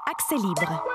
Accès libre.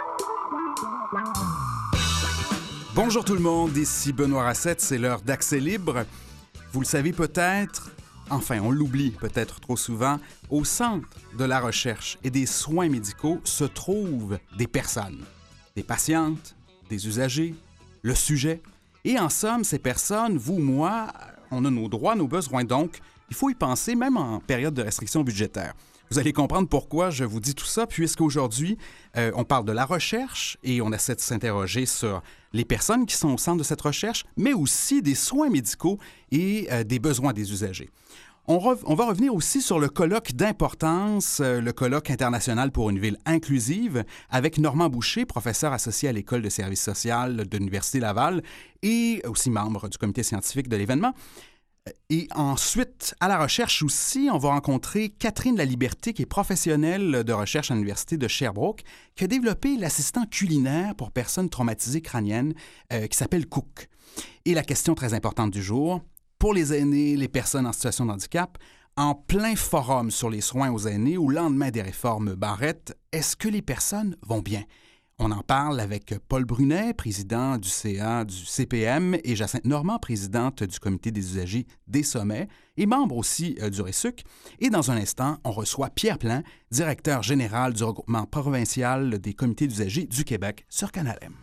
Bonjour tout le monde, ici Benoît Racette, c'est l'heure d'Accès libre. Vous le savez peut-être, enfin on l'oublie peut-être trop souvent, au centre de la recherche et des soins médicaux se trouvent des personnes, des patientes, des usagers, le sujet. Et en somme, ces personnes, vous, moi, on a nos droits, nos besoins, donc il faut y penser même en période de restriction budgétaire. Vous allez comprendre pourquoi je vous dis tout ça, puisqu'aujourd'hui, on parle de la recherche et on essaie de s'interroger sur les personnes qui sont au centre de cette recherche, mais aussi des soins médicaux et des besoins des usagers. On va revenir aussi sur le colloque d'importance, le colloque international pour une ville inclusive, avec Normand Boucher, professeur associé à l'École de services social de l'Université Laval et aussi membre du comité scientifique de l'événement. Et ensuite, à la recherche aussi, on va rencontrer Catherine Laliberté, qui est professionnelle de recherche à l'Université de Sherbrooke, qui a développé l'assistant culinaire pour personnes traumatisées crâniennes qui s'appelle Cook. Et la question très importante du jour, pour les aînés, les personnes en situation de handicap, en plein forum sur les soins aux aînés au lendemain des réformes Barrette, est-ce que les personnes vont bien? On en parle avec Paul Brunet, président du CA du CPM, et Jacinthe Normand, présidente du comité des usagers des sommets et membre aussi du RESUC. Et dans un instant, on reçoit Pierre Plain, directeur général du regroupement provincial des comités d'usagers du Québec sur Canal M.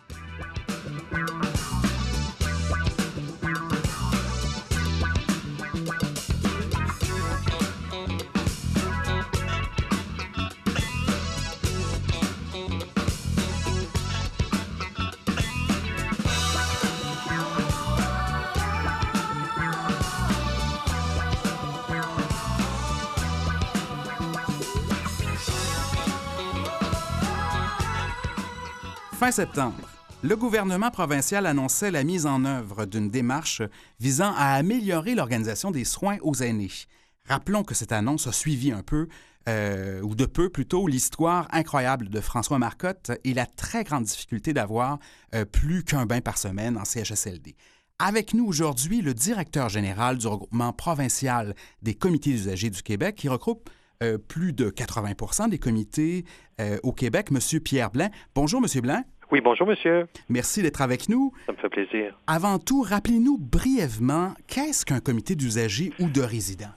Fin septembre, le gouvernement provincial annonçait la mise en œuvre d'une démarche visant à améliorer l'organisation des soins aux aînés. Rappelons que cette annonce a suivi un peu, ou de peu plutôt, l'histoire incroyable de François Marcotte et la très grande difficulté d'avoir plus qu'un bain par semaine en CHSLD. Avec nous aujourd'hui, le directeur général du regroupement provincial des comités d'usagers du Québec, qui regroupe plus de 80% des comités au Québec, M. Pierre Blain. Bonjour, M. Blain. Oui, bonjour, monsieur. Merci d'être avec nous. Ça me fait plaisir. Avant tout, rappelez-nous brièvement, qu'est-ce qu'un comité d'usagers ou de résidents?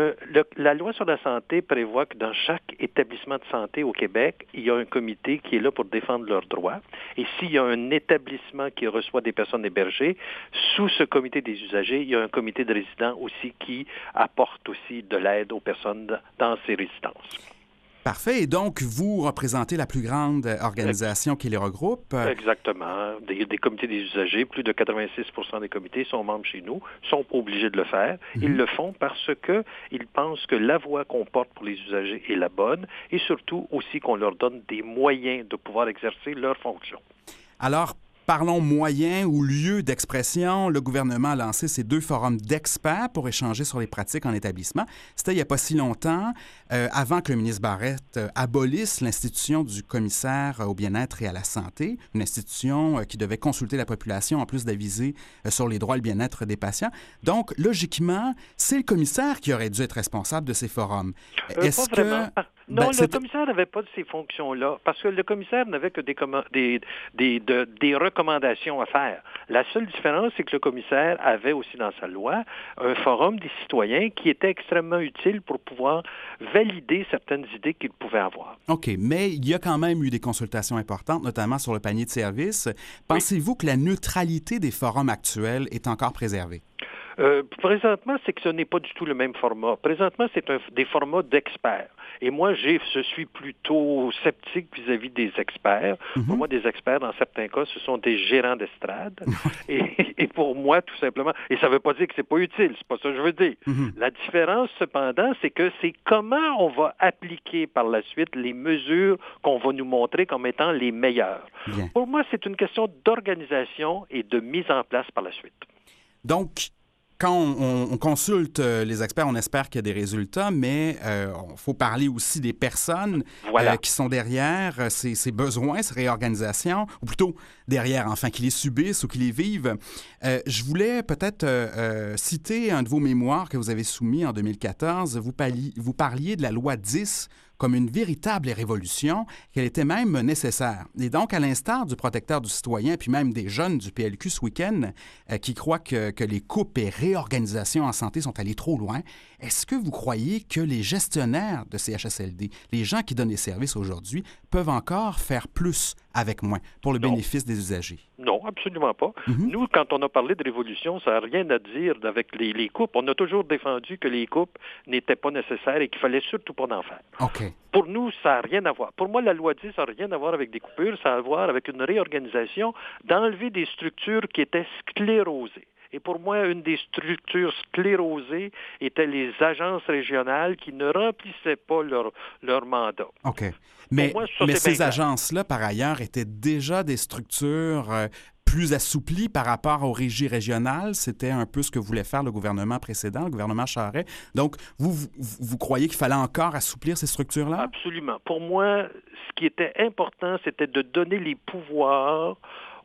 La loi sur la santé prévoit que dans chaque établissement de santé au Québec, il y a un comité qui est là pour défendre leurs droits. Et s'il y a un établissement qui reçoit des personnes hébergées, sous ce comité des usagers, il y a un comité de résidents aussi qui apporte aussi de l'aide aux personnes dans ces résidences. Parfait. Et donc, vous représentez la plus grande organisation qui les regroupe. Exactement. Des comités des usagers, plus de 86% des comités sont membres chez nous, sont obligés de le faire. Ils le font parce qu'ils pensent que la voie qu'on porte pour les usagers est la bonne et surtout aussi qu'on leur donne des moyens de pouvoir exercer leurs fonctions. Alors, parlons moyens ou lieux d'expression. Le gouvernement a lancé ces 2 forums d'experts pour échanger sur les pratiques en établissement. C'était il n'y a pas si longtemps, avant que le ministre Barrette abolisse l'institution du commissaire au bien-être et à la santé, une institution qui devait consulter la population en plus d'aviser sur les droits et le bien-être des patients. Donc, logiquement, c'est le commissaire qui aurait dû être responsable de ces forums. Est-ce pas vraiment. Non, le commissaire n'avait pas de ces fonctions-là, parce que le commissaire n'avait que des recommandations à faire. La seule différence, c'est que le commissaire avait aussi dans sa loi un forum des citoyens qui était extrêmement utile pour pouvoir valider certaines idées qu'il pouvait avoir. OK, mais il y a quand même eu des consultations importantes, notamment sur le panier de services. Pensez-vous que la neutralité des forums actuels est encore préservée? Présentement, c'est que ce n'est pas du tout le même format. Présentement, c'est des formats d'experts. Et moi, je suis plutôt sceptique vis-à-vis des experts. Pour moi, des experts, dans certains cas, ce sont des gérants d'estrade. et pour moi, tout simplement, et ça ne veut pas dire que c'est pas utile, c'est pas ça que je veux dire. La différence, cependant, c'est que c'est comment on va appliquer par la suite les mesures qu'on va nous montrer comme étant les meilleures. Bien. Pour moi, c'est une question d'organisation et de mise en place par la suite. Donc, quand on consulte les experts, on espère qu'il y a des résultats, mais il faut parler aussi des personnes qui sont derrière ces besoins, ces réorganisations, ou plutôt derrière, enfin, qui les subissent ou qui les vivent. Je voulais peut-être citer un de vos mémoires que vous avez soumis en 2014. Vous parliez de la loi 10 comme une véritable révolution, qu'elle était même nécessaire. Et donc, à l'instar du protecteur du citoyen, puis même des jeunes du PLQ ce week-end, qui croient que les coupes et réorganisations en santé sont allées trop loin, est-ce que vous croyez que les gestionnaires de CHSLD, les gens qui donnent les services aujourd'hui, peuvent encore faire plus avec moins pour le bénéfice des usagers? Non, absolument pas. Nous, quand on a parlé de révolution, ça n'a rien à dire avec les coupes. On a toujours défendu que les coupes n'étaient pas nécessaires et qu'il fallait surtout pas en faire. OK. Pour nous, ça n'a rien à voir. Pour moi, la loi 10, ça n'a rien à voir avec des coupures, ça a à voir avec une réorganisation, d'enlever des structures qui étaient sclérosées. Et pour moi, une des structures sclérosées étaient les agences régionales qui ne remplissaient pas leur mandat. OK. Mais moi, ça, ces agences-là, par ailleurs, étaient déjà des structures plus assouplies par rapport aux régies régionales. C'était un peu ce que voulait faire le gouvernement précédent, le gouvernement Charest. Donc, vous croyez qu'il fallait encore assouplir ces structures-là? Absolument. Pour moi, ce qui était important, c'était de donner les pouvoirs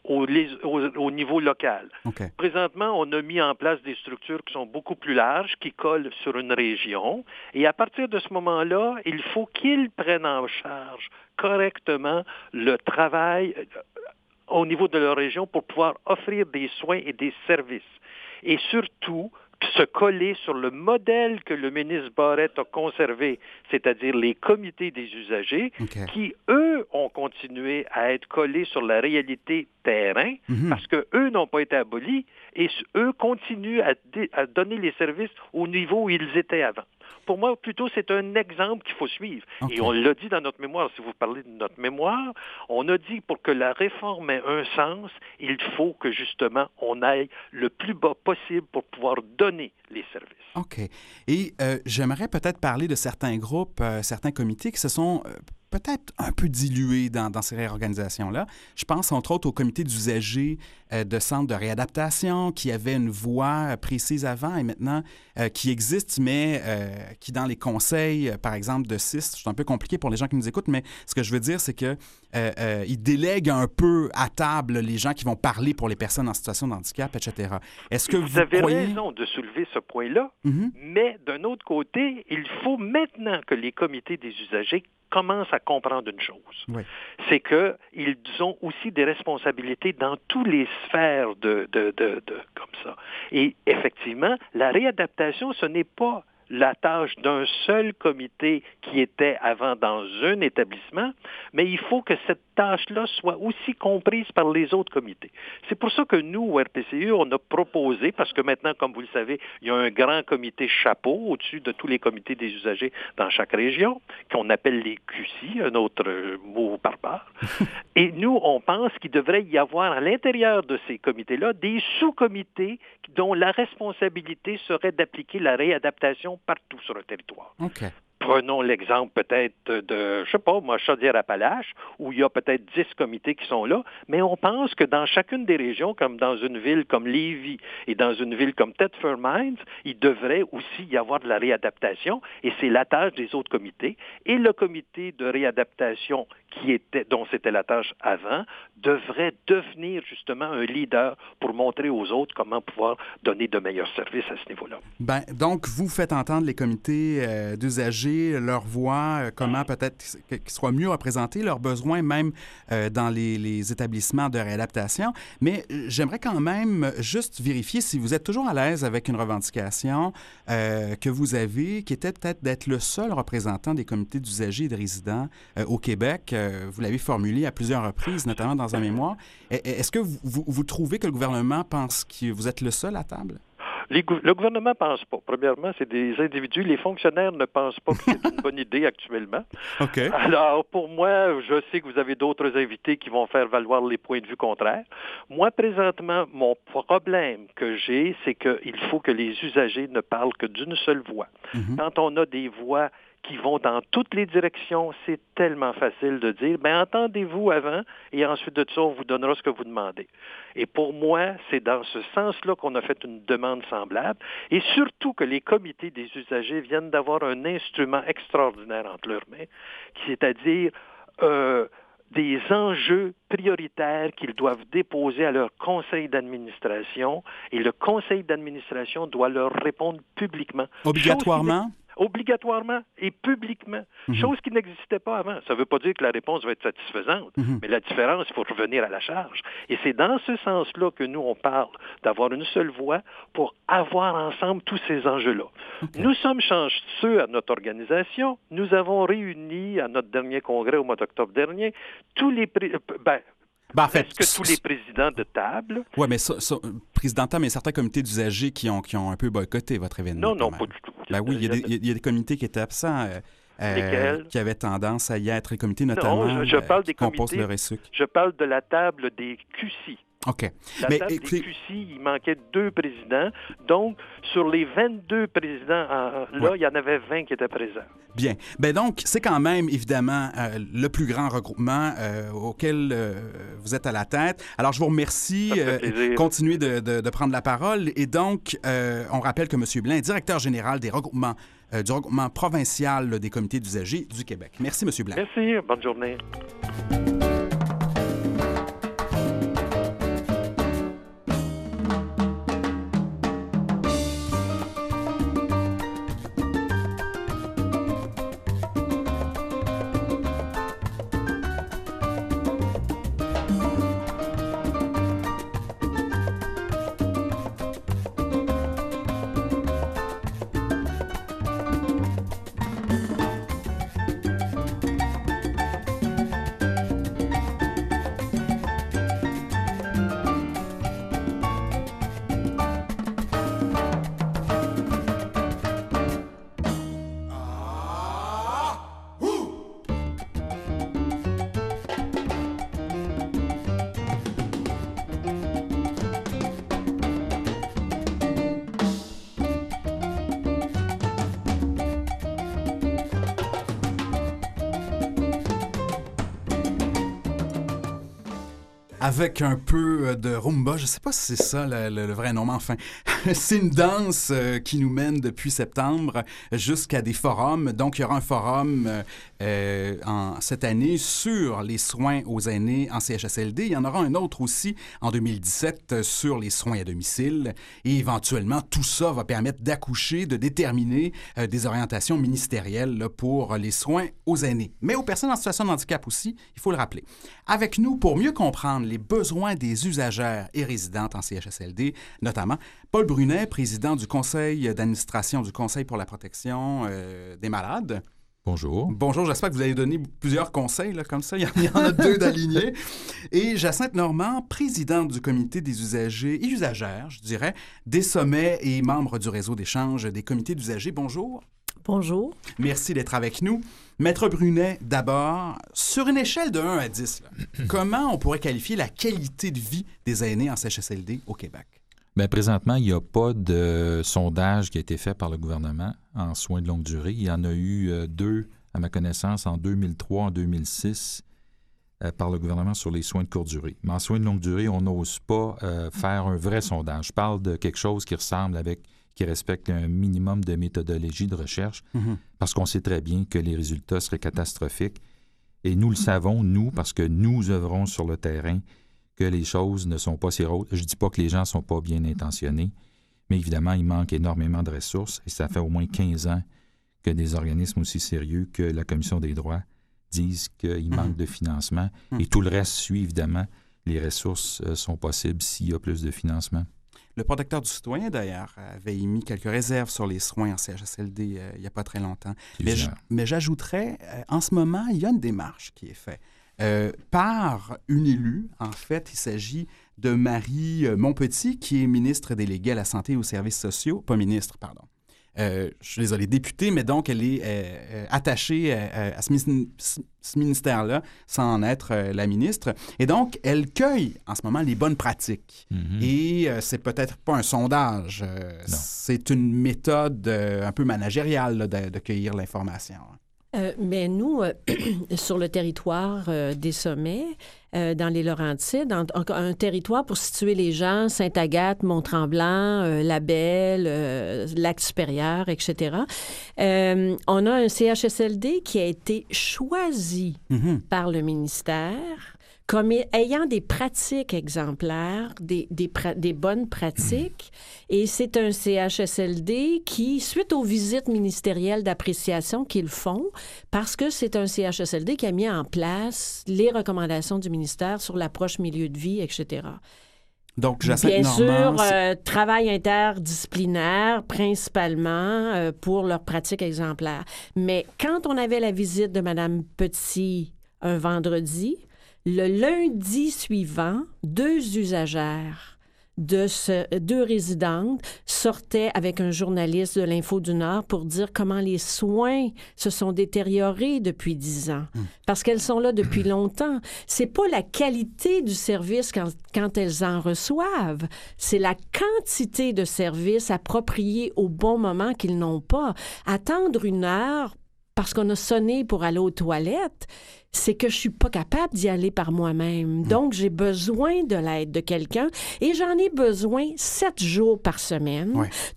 au niveau local. Okay. Présentement, on a mis en place des structures qui sont beaucoup plus larges, qui collent sur une région. Et à partir de ce moment-là, il faut qu'ils prennent en charge correctement le travail au niveau de leur région pour pouvoir offrir des soins et des services. Et surtout, se coller sur le modèle que le ministre Barrette a conservé, c'est-à-dire les comités des usagers, qui, eux, ont continué à être collés sur la réalité terrain, parce qu'eux n'ont pas été abolis, et eux continuent à donner les services au niveau où ils étaient avant. Pour moi, plutôt, c'est un exemple qu'il faut suivre. Okay. Et on l'a dit dans notre mémoire, si vous parlez de notre mémoire, on a dit pour que la réforme ait un sens, il faut que, justement, on aille le plus bas possible pour pouvoir donner les services. OK. Et j'aimerais peut-être parler de certains groupes, certains comités qui se sont peut-être un peu dilués dans ces réorganisations-là. Je pense entre autres au comité d'usagers de centres de réadaptation qui avait une voix précise avant et maintenant qui existe, mais qui dans les conseils, par exemple, de CIS, c'est un peu compliqué pour les gens qui nous écoutent, mais ce que je veux dire, c'est que ils délèguent un peu à table les gens qui vont parler pour les personnes en situation de handicap, etc. Est-ce que vous avez croyez... raison de soulever ce point-là, mais d'un autre côté, il faut maintenant que les comités des usagers commencent à comprendre une chose. Oui. C'est qu'ils ont aussi des responsabilités dans toutes les sphères comme ça. Et effectivement, la réadaptation, ce n'est pas la tâche d'un seul comité qui était avant dans un établissement, mais il faut que cette tâche-là soit aussi comprise par les autres comités. C'est pour ça que nous, au RPCU, on a proposé, parce que maintenant, comme vous le savez, il y a un grand comité chapeau au-dessus de tous les comités des usagers dans chaque région, qu'on appelle les QC, un autre mot barbare. Et nous, on pense qu'il devrait y avoir à l'intérieur de ces comités-là des sous-comités dont la responsabilité serait d'appliquer la réadaptation partout sur le territoire. Okay. Prenons l'exemple peut-être de, je sais pas, moi, Chaudière-Appalaches, où il y a peut-être 10 comités qui sont là, mais on pense que dans chacune des régions, comme dans une ville comme Lévis et dans une ville comme Thetford Mines, il devrait aussi y avoir de la réadaptation, et c'est la tâche des autres comités. Et le comité de réadaptation dont c'était la tâche avant, devrait devenir justement un leader pour montrer aux autres comment pouvoir donner de meilleurs services à ce niveau-là. Bien, donc, vous faites entendre les comités d'usagers, leur voix, comment peut-être qu'ils soient mieux représentés, leurs besoins même dans les établissements de réadaptation. Mais j'aimerais quand même juste vérifier si vous êtes toujours à l'aise avec une revendication que vous avez, qui était peut-être d'être le seul représentant des comités d'usagers et de résidents au Québec. Vous l'avez formulé à plusieurs reprises, notamment dans un mémoire. Est-ce que vous trouvez que le gouvernement pense que vous êtes le seul à table? Le gouvernement ne pense pas. Premièrement, c'est des individus. Les fonctionnaires ne pensent pas que c'est une bonne idée actuellement. Okay. Alors, pour moi, je sais que vous avez d'autres invités qui vont faire valoir les points de vue contraires. Moi, présentement, mon problème que j'ai, c'est qu'il faut que les usagers ne parlent que d'une seule voix. Quand on a des voix qui vont dans toutes les directions, c'est tellement facile de dire, bien, entendez-vous avant, et ensuite de ça, on vous donnera ce que vous demandez. Et pour moi, c'est dans ce sens-là qu'on a fait une demande semblable, et surtout que les comités des usagers viennent d'avoir un instrument extraordinaire entre leurs mains, c'est-à-dire des enjeux prioritaires qu'ils doivent déposer à leur conseil d'administration, et le conseil d'administration doit leur répondre publiquement. Obligatoirement? obligatoirement et publiquement, chose qui n'existait pas avant. Ça ne veut pas dire que la réponse va être satisfaisante, mais la différence, il faut revenir à la charge. Et c'est dans ce sens-là que nous, on parle d'avoir une seule voix pour avoir ensemble tous ces enjeux-là. Nous sommes chanceux à notre organisation. Nous avons réuni à notre dernier congrès au mois d'octobre dernier tous les... En fait, presque tous les présidents de table. Oui, mais président Tam, il y a certains comités d'usagers qui ont un peu boycotté votre événement. Non, pas du tout. Ben oui, il y a des comités qui étaient absents, qui avaient tendance à y être, les comités notamment je parle des qui composent comités, le RSUC. Je parle de la table des QC. OK. La table des QC, il manquait 2 présidents. Donc, sur les 22 présidents, il y en avait 20 qui étaient présents. Bien. Ben donc, c'est quand même, évidemment, le plus grand regroupement auquel vous êtes à la tête. Alors, je vous remercie. Continuez de prendre la parole. Et donc, on rappelle que M. Blain est directeur général des regroupements, du regroupement provincial des comités d'usagers du Québec. Merci, M. Blain. Merci. Bonne journée. Avec un peu de rumba, je ne sais pas si c'est ça le vrai nom, mais enfin, c'est une danse qui nous mène depuis septembre jusqu'à des forums. Donc, il y aura un forum cette année sur les soins aux aînés en CHSLD. Il y en aura un autre aussi en 2017 sur les soins à domicile. Et éventuellement, tout ça va permettre d'accoucher, de déterminer des orientations ministérielles là, pour les soins aux aînés. Mais aux personnes en situation de handicap aussi, il faut le rappeler. Avec nous, pour mieux comprendre les besoins des usagères et résidentes en CHSLD, notamment Paul Brunet, président du conseil d'administration du Conseil pour la protection des malades. Bonjour. Bonjour, j'espère que vous allez donner plusieurs conseils, là, comme ça, il y en a 2 d'alignés. Et Jacinthe Normand, présidente du comité des usagers et usagères, je dirais, des sommets et membre du réseau d'échange des comités d'usagers. Bonjour. Bonjour. Merci d'être avec nous. Maître Brunet, d'abord, sur une échelle de 1 à 10, là, comment on pourrait qualifier la qualité de vie des aînés en CHSLD au Québec? Bien, présentement, il n'y a pas de sondage qui a été fait par le gouvernement en soins de longue durée. Il y en a eu 2, à ma connaissance, en 2003, en 2006, par le gouvernement sur les soins de courte durée. Mais en soins de longue durée, on n'ose pas faire un vrai sondage. Je parle de quelque chose qui ressemble qui respecte un minimum de méthodologie de recherche, parce qu'on sait très bien que les résultats seraient catastrophiques. Et nous le savons, nous, parce que nous œuvrons sur le terrain, que les choses ne sont pas si roses. Je ne dis pas que les gens ne sont pas bien intentionnés, mais évidemment, il manque énormément de ressources, et ça fait au moins 15 ans que des organismes aussi sérieux que la Commission des droits disent qu'il manque de financement, et tout le reste suit, évidemment. Les ressources sont possibles s'il y a plus de financement. Le protecteur du citoyen, d'ailleurs, avait émis quelques réserves sur les soins en CHSLD il n'y a pas très longtemps. Mais j'ajouterais, en ce moment, il y a une démarche qui est faite par une élue. En fait, il s'agit de Marie Montpetit, qui est ministre déléguée à la santé et aux services sociaux. Pas ministre, pardon. Je suis désolé, députée, mais donc elle est attachée à ce ministère-là, sans en être la ministre. Et donc, elle cueille en ce moment les bonnes pratiques. Et c'est peut-être pas un sondage, c'est une méthode un peu managériale là, de cueillir l'information. Mais nous, sur le territoire des sommets, dans les Laurentides, un territoire pour situer les gens, Sainte-Agathe, Mont-Tremblant, Labelle, Lac-Supérieur, etc. On a un CHSLD qui a été choisi par le ministère comme ayant des pratiques exemplaires, des bonnes pratiques. Et c'est un CHSLD qui, suite aux visites ministérielles d'appréciation qu'ils font, parce que c'est un CHSLD qui a mis en place les recommandations du ministère sur l'approche milieu de vie, etc. Donc, Jacinthe Normand... Bien sûr, travail interdisciplinaire, principalement, pour leurs pratiques exemplaires. Mais quand on avait la visite de Mme Petit un vendredi, le lundi suivant, 2 usagères deux résidentes sortaient avec un journaliste de l'Info du Nord pour dire comment les soins se sont détériorés depuis 10 ans. Parce qu'elles sont là depuis longtemps. C'est pas la qualité du service quand elles en reçoivent. C'est la quantité de services appropriés au bon moment qu'ils n'ont pas. Attendre 1 heure parce qu'on a sonné pour aller aux toilettes, c'est que je suis pas capable d'y aller par moi-même. Donc, j'ai besoin de l'aide de quelqu'un et j'en ai besoin 7 jours par semaine,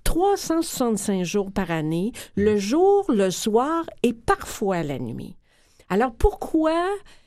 365 jours par année, le jour, le soir et parfois la nuit. Alors, pourquoi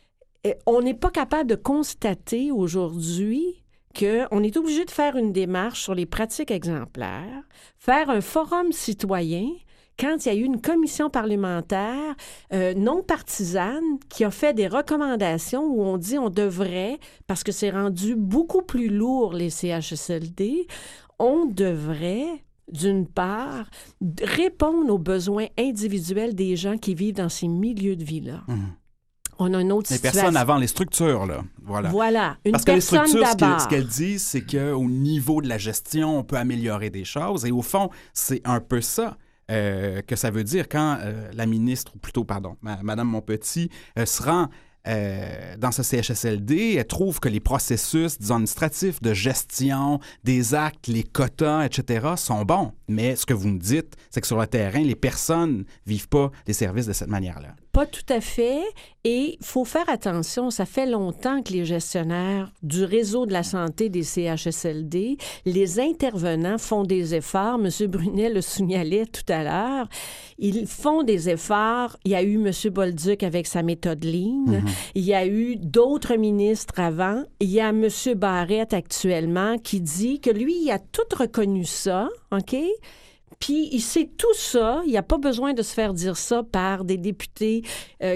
on n'est pas capable de constater aujourd'hui qu'on est obligé de faire une démarche sur les pratiques exemplaires, faire un forum citoyen quand il y a eu une commission parlementaire non partisane qui a fait des recommandations où on dit on devrait, parce que c'est rendu beaucoup plus lourd les CHSLD, on devrait, d'une part, répondre aux besoins individuels des gens qui vivent dans ces milieux de vie-là. On a une autre situation. Les personnes avant les structures, là. Voilà. Parce que les structures, ce qu'elles disent, c'est qu'au niveau de la gestion, on peut améliorer des choses. Et au fond, c'est un peu ça. Que ça veut dire quand la ministre, ou plutôt, pardon, Mme Montpetit, se rend dans ce CHSLD, elle trouve que les processus, disons, administratifs de gestion, des actes, les quotas, etc., sont bons. Mais ce que vous me dites, c'est que sur le terrain, les personnes ne vivent pas les services de cette manière-là. Pas tout à fait. Et il faut faire attention, ça fait longtemps que les gestionnaires du réseau de la santé des CHSLD, les intervenants font des efforts. M. Brunet le signalait tout à l'heure. Ils font des efforts. Il y a eu M. Bolduc avec sa méthode Lean. Il y a eu d'autres ministres avant. Il y a M. Barrette actuellement qui dit que lui, il a tout reconnu ça, OK? Puis il sait tout ça. Il n'y a pas besoin de se faire dire ça par des députés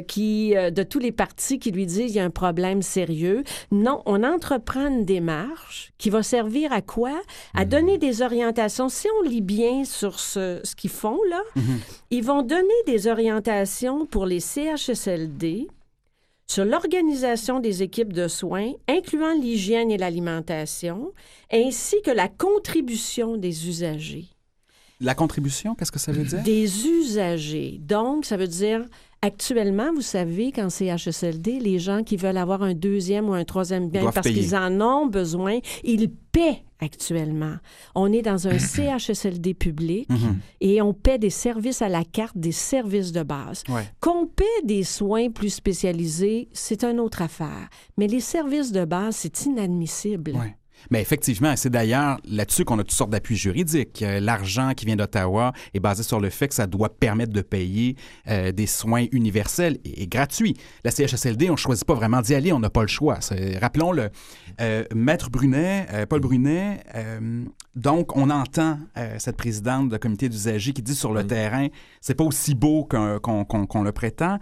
de tous les partis qui lui disent qu'il y a un problème sérieux. Non, on entreprend une démarche qui va servir à quoi? À donner des orientations. Si on lit bien sur ce qu'ils font, là, ils vont donner des orientations pour les CHSLD sur l'organisation des équipes de soins, incluant l'hygiène et l'alimentation, ainsi que la contribution des usagers. La contribution, qu'est-ce que ça veut dire? Des usagers. Donc, ça veut dire, actuellement, vous savez, qu'en CHSLD, les gens qui veulent avoir un 2e ou un 3e bien parce qu'ils en ont besoin, ils paient actuellement. On est dans un CHSLD public et on paie des services à la carte, des services de base. Qu'on paie des soins plus spécialisés, c'est une autre affaire. Mais les services de base, c'est inadmissible. Mais effectivement, c'est d'ailleurs là-dessus qu'on a toutes sortes d'appuis juridiques. L'argent qui vient d'Ottawa est basé sur le fait que ça doit permettre de payer des soins universels et gratuits. La CHSLD, on ne choisit pas vraiment d'y aller, on n'a pas le choix. Rappelons-le. Maître Brunet, Paul Brunet, donc on entend cette présidente de comité d'usagers qui dit sur le terrain, c'est pas aussi beau qu'on le prétend.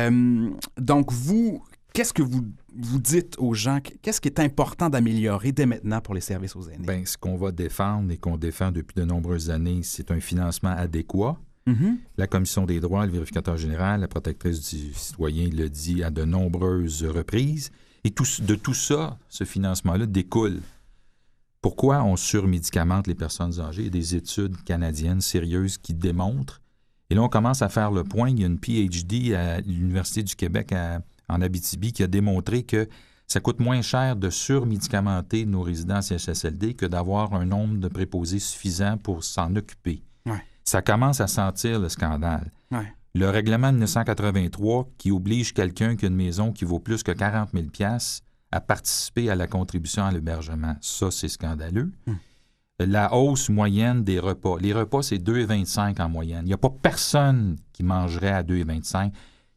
Donc vous, qu'est-ce que vous dites aux gens? Qu'est-ce qui est important d'améliorer dès maintenant pour les services aux aînés? Bien, ce qu'on va défendre et qu'on défend depuis de nombreuses années, c'est un financement adéquat. La Commission des droits, le vérificateur général, la protectrice du citoyen le dit à de nombreuses reprises. Et de tout ça, ce financement-là découle. Pourquoi on surmédicamente les personnes âgées? Il y a des études canadiennes sérieuses qui démontrent. Et là, on commence à faire le point. Il y a une PhD à l'Université du Québec en Abitibi qui a démontré que ça coûte moins cher de surmédicamenter nos résidents CHSLD que d'avoir un nombre de préposés suffisant pour s'en occuper. Ça commence à sentir le scandale. Le règlement de 1983 qui oblige quelqu'un qui a une maison qui vaut plus que 40 000 $ à participer à la contribution à l'hébergement. Ça, c'est scandaleux. La hausse moyenne des repas. Les repas, c'est 2,25 en moyenne. Il n'y a pas personne qui mangerait à 2,25.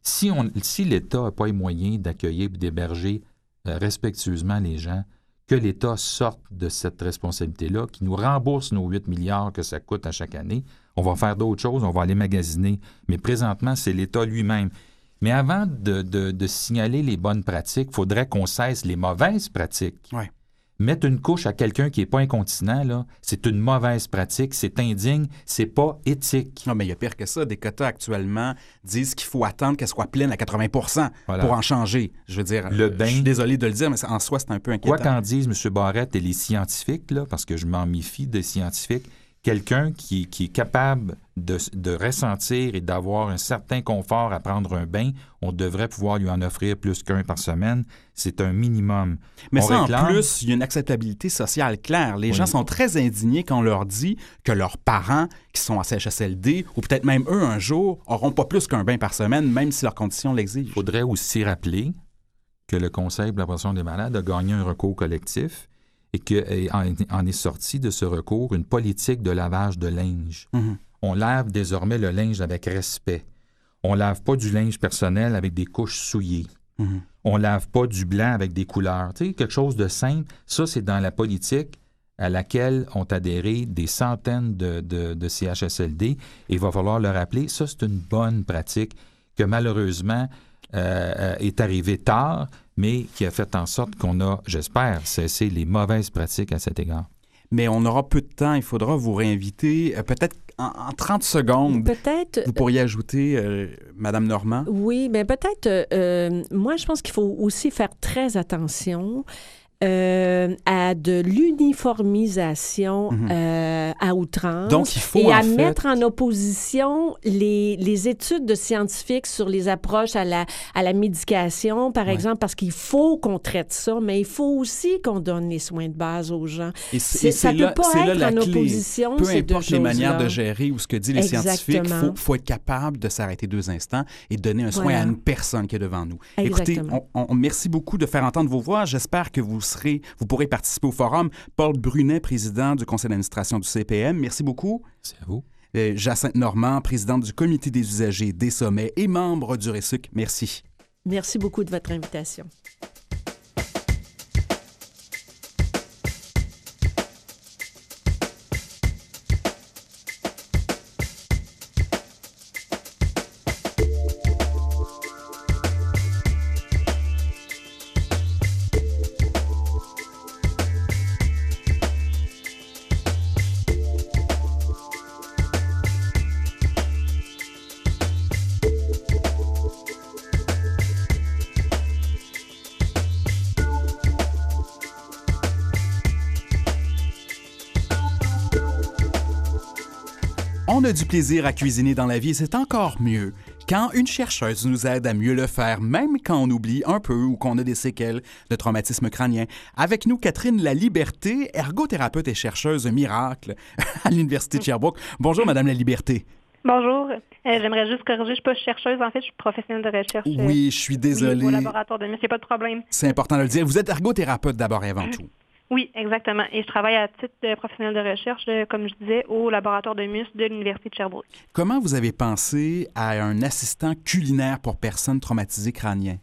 Si l'État n'a pas les moyens d'accueillir et d'héberger respectueusement les gens, que l'État sorte de cette responsabilité-là, qui nous rembourse nos 8 milliards que ça coûte à chaque année. On va faire d'autres choses, on va aller magasiner. Mais présentement, c'est l'État lui-même. Mais avant de signaler les bonnes pratiques, il faudrait qu'on cesse les mauvaises pratiques. Ouais. Mettre une couche à quelqu'un qui n'est pas incontinent, là, c'est une mauvaise pratique, c'est indigne, c'est pas éthique. Non, mais il y a pire que ça. Des quotas actuellement disent qu'il faut attendre qu'elle soit pleine à 80 Voilà. pour en changer. Je veux dire, je suis désolé de le dire, mais en soi, c'est un peu inquiétant. Quoi qu'en disent M. Barrette et les scientifiques, là, parce que je m'en méfie des scientifiques, quelqu'un qui est capable de ressentir et d'avoir un certain confort à prendre un bain, on devrait pouvoir lui en offrir plus qu'un par semaine. C'est un minimum. Mais ça, en plus, il y a une acceptabilité sociale claire. Les gens sont très indignés quand on leur dit que leurs parents, qui sont en CHSLD, ou peut-être même eux, un jour, n'auront pas plus qu'un bain par semaine, même si leurs conditions l'exigent. Il faudrait aussi rappeler que le Conseil de la protection des malades a gagné un recours collectif et qu'en est sorti de ce recours une politique de lavage de linge. On lave désormais le linge avec respect. On lave pas du linge personnel avec des couches souillées. On lave pas du blanc avec des couleurs. Tu sais, quelque chose de simple. Ça, c'est dans la politique à laquelle ont adhéré des centaines de CHSLD. Et il va falloir le rappeler. Ça, c'est une bonne pratique que malheureusement est arrivée tard, mais qui a fait en sorte qu'on a, j'espère, cessé les mauvaises pratiques à cet égard. Mais on aura peu de temps. Il faudra vous réinviter. Peut-être en 30 secondes, peut-être, vous pourriez ajouter, Mme Normand? Oui, mais peut-être, moi, je pense qu'il faut aussi faire très attention à de l'uniformisation à outrance. Donc, il faut et à fait mettre en opposition les études de scientifiques sur les approches à la médication, par exemple, parce qu'il faut qu'on traite ça, mais il faut aussi qu'on donne les soins de base aux gens. Ça ne peut pas être en opposition, peu ces deux importe les manières choses-là. de gérer ou ce que disent les scientifiques, il faut être capable de s'arrêter 2 instants et de donner un soin à une personne qui est devant nous. Exactement. Écoutez, merci beaucoup de faire entendre vos voix. J'espère que vous pourrez participer au forum. Paul Brunet, président du conseil d'administration du CPM, merci beaucoup. C'est à vous. Jacinthe Normand, présidente du comité des usagers des sommets et membre du RESUC, merci. Merci beaucoup de votre invitation. On a du plaisir à cuisiner dans la vie et c'est encore mieux quand une chercheuse nous aide à mieux le faire, même quand on oublie un peu ou qu'on a des séquelles de traumatisme crânien. Avec nous, Catherine Laliberté, ergothérapeute et chercheuse miracle à l'Université de Sherbrooke. Bonjour, Madame Laliberté. Bonjour. J'aimerais juste corriger, je ne suis pas chercheuse, en fait, je suis professionnelle de recherche. Oui, je suis désolé. Au laboratoire de MUS, il n'y a pas de problème. C'est important de le dire. Vous êtes ergothérapeute d'abord et avant tout. Oui, exactement. Et je travaille à titre de professionnel de recherche, comme je disais, au laboratoire de MUS de l'Université de Sherbrooke. Comment vous avez pensé à un assistant culinaire pour personnes traumatisées crâniennes?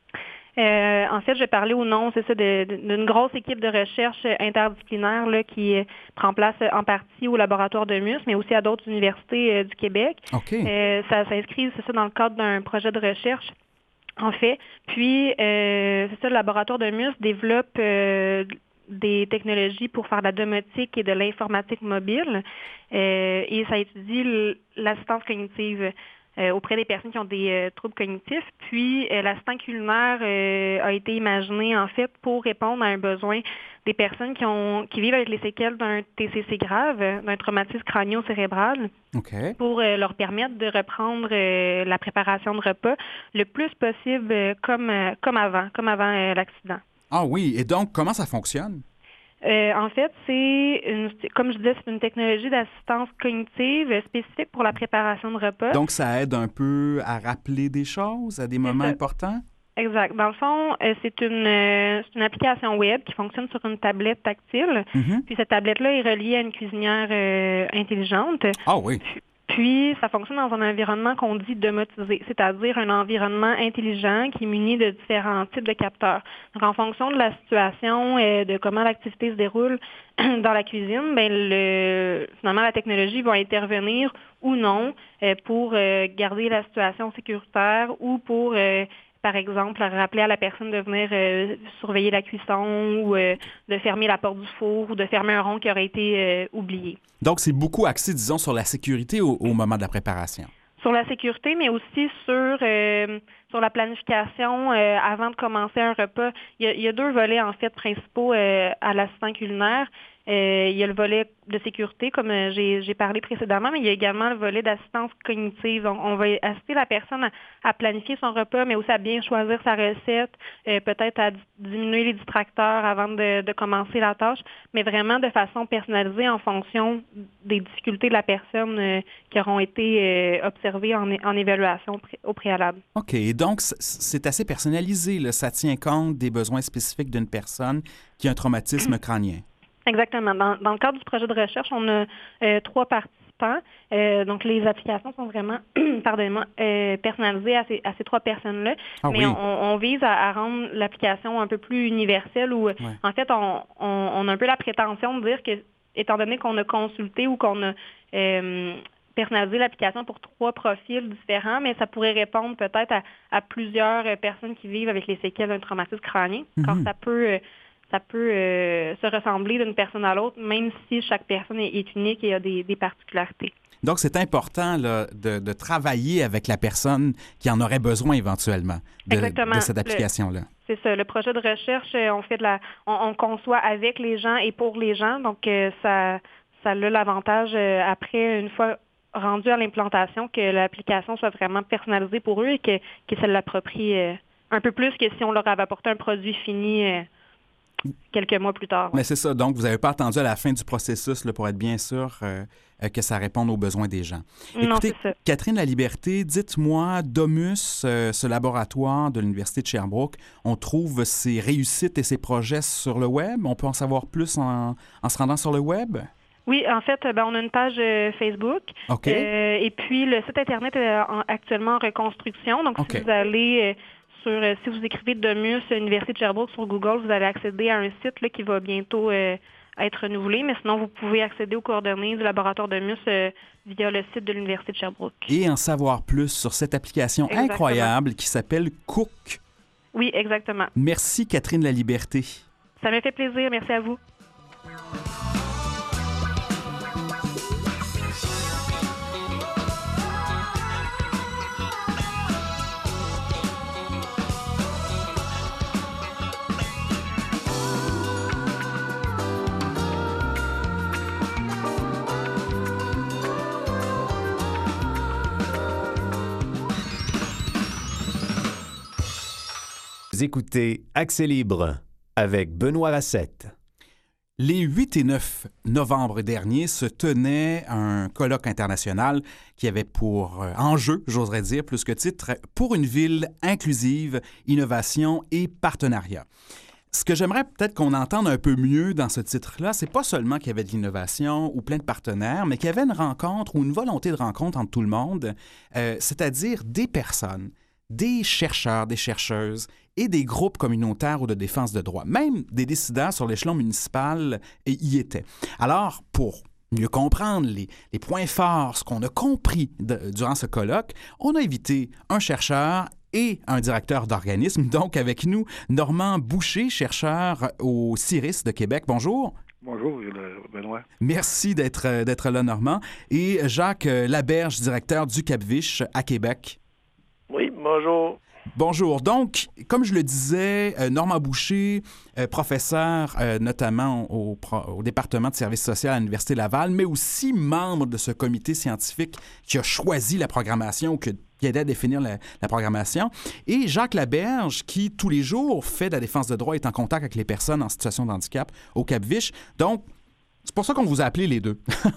En fait, je vais parler au nom, c'est ça, d'une grosse équipe de recherche interdisciplinaire là, qui prend place en partie au laboratoire de MUS, mais aussi à d'autres universités du Québec. OK. Ça s'inscrit, c'est ça, dans le cadre d'un projet de recherche, en fait. Puis, c'est ça, le laboratoire de MUS développe des technologies pour faire de la domotique et de l'informatique mobile. Et ça étudie l'assistance cognitive auprès des personnes qui ont des troubles cognitifs. Puis, l'assistant culinaire a été imaginé, en fait, pour répondre à un besoin des personnes qui vivent avec les séquelles d'un TCC grave, d'un traumatisme crânio-cérébral, pour leur permettre de reprendre la préparation de repas le plus possible comme avant l'accident. Ah oui, et donc, comment ça fonctionne? En fait, comme je disais, c'est une technologie d'assistance cognitive spécifique pour la préparation de repas. Donc, ça aide un peu à rappeler des choses à des moments importants? Exact. Dans le fond, c'est une application web qui fonctionne sur une tablette tactile. Puis cette tablette-là est reliée à une cuisinière intelligente. Ah oui. Puis, ça fonctionne dans un environnement qu'on dit domotisé, c'est-à-dire un environnement intelligent qui est muni de différents types de capteurs. Donc, en fonction de la situation et de comment l'activité se déroule dans la cuisine, finalement, la technologie va intervenir ou non pour garder la situation sécuritaire ou pour par exemple, rappeler à la personne de venir surveiller la cuisson ou de fermer la porte du four ou de fermer un rond qui aurait été oublié. Donc, c'est beaucoup axé, disons, sur la sécurité au moment de la préparation. Sur la sécurité, mais aussi sur la planification avant de commencer un repas. Il y a deux volets, en fait, principaux à l'assistant culinaire. Il y a le volet de sécurité, comme j'ai parlé précédemment, mais il y a également le volet d'assistance cognitive. On va assister la personne à planifier son repas, mais aussi à bien choisir sa recette, peut-être à diminuer les distracteurs avant de commencer la tâche, mais vraiment de façon personnalisée en fonction des difficultés de la personne qui auront été observées en évaluation au préalable. OK. Donc, c'est assez personnalisé, là. Ça tient compte des besoins spécifiques d'une personne qui a un traumatisme crânien. Exactement. Dans le cadre du projet de recherche, on a 3 participants. Donc, les applications sont vraiment personnalisées à ces 3 personnes-là. Ah, mais oui. on vise à rendre l'application un peu plus universelle où, en fait, on a un peu la prétention de dire que, étant donné qu'on a consulté ou qu'on a personnalisé l'application pour 3 profils différents, mais ça pourrait répondre peut-être à plusieurs personnes qui vivent avec les séquelles d'un traumatisme crânien, car ça peut se ressembler d'une personne à l'autre, même si chaque personne est unique et a des particularités. Donc, c'est important là, de travailler avec la personne qui en aurait besoin éventuellement de cette application-là. C'est ça. Le projet de recherche, on conçoit avec les gens et pour les gens. Donc, ça a l'avantage, après, une fois rendu à l'implantation, que l'application soit vraiment personnalisée pour eux et que ça l'approprie un peu plus que si on leur avait apporté un produit fini quelques mois plus tard. Mais c'est ça. Donc, vous n'avez pas attendu à la fin du processus là, pour être bien sûr que ça réponde aux besoins des gens. Non, écoutez, c'est ça. Catherine Laliberté, dites-moi, Domus, ce laboratoire de l'Université de Sherbrooke, on trouve ses réussites et ses projets sur le web? On peut en savoir plus en se rendant sur le web? Oui, en fait, on a une page Facebook. OK. Et puis, le site Internet est actuellement en reconstruction. Donc, si vous allez... si vous écrivez Domus, Université de Sherbrooke sur Google, vous allez accéder à un site là, qui va bientôt être renouvelé. Mais sinon, vous pouvez accéder aux coordonnées du laboratoire Domus via le site de l'Université de Sherbrooke. Et en savoir plus sur cette application incroyable qui s'appelle Cook. Oui, exactement. Merci, Catherine Laliberté. Ça me fait plaisir. Merci à vous. Vous écoutez Accès libre avec Benoît Racette. Les 8 et 9 novembre dernier se tenait un colloque international qui avait pour enjeu, j'oserais dire, plus que titre, pour une ville inclusive, innovation et partenariat. Ce que j'aimerais peut-être qu'on entende un peu mieux dans ce titre-là, c'est pas seulement qu'il y avait de l'innovation ou plein de partenaires, mais qu'il y avait une rencontre ou une volonté de rencontre entre tout le monde, c'est-à-dire des personnes, des chercheurs, des chercheuses et des groupes communautaires ou de défense de droits. Même des décideurs sur l'échelon municipal y étaient. Alors, pour mieux comprendre les points forts, ce qu'on a compris durant ce colloque, on a invité un chercheur et un directeur d'organisme. Donc, avec nous, Normand Boucher, chercheur au CIRIS de Québec. Bonjour. Bonjour, Benoît. Merci d'être là, Normand. Et Jacques Laberge, directeur du Cap-Viche à Québec. Oui, bonjour. Bonjour. Donc, comme je le disais, Normand Boucher, professeur notamment au département de services sociaux à l'Université Laval, mais aussi membre de ce comité scientifique qui a choisi la programmation ou qui aidait à définir la programmation. Et Jacques Laberge, qui tous les jours fait de la défense de droit, est en contact avec les personnes en situation de handicap au Cap-Viche. Donc, C'est pour ça qu'on vous a appelé les deux.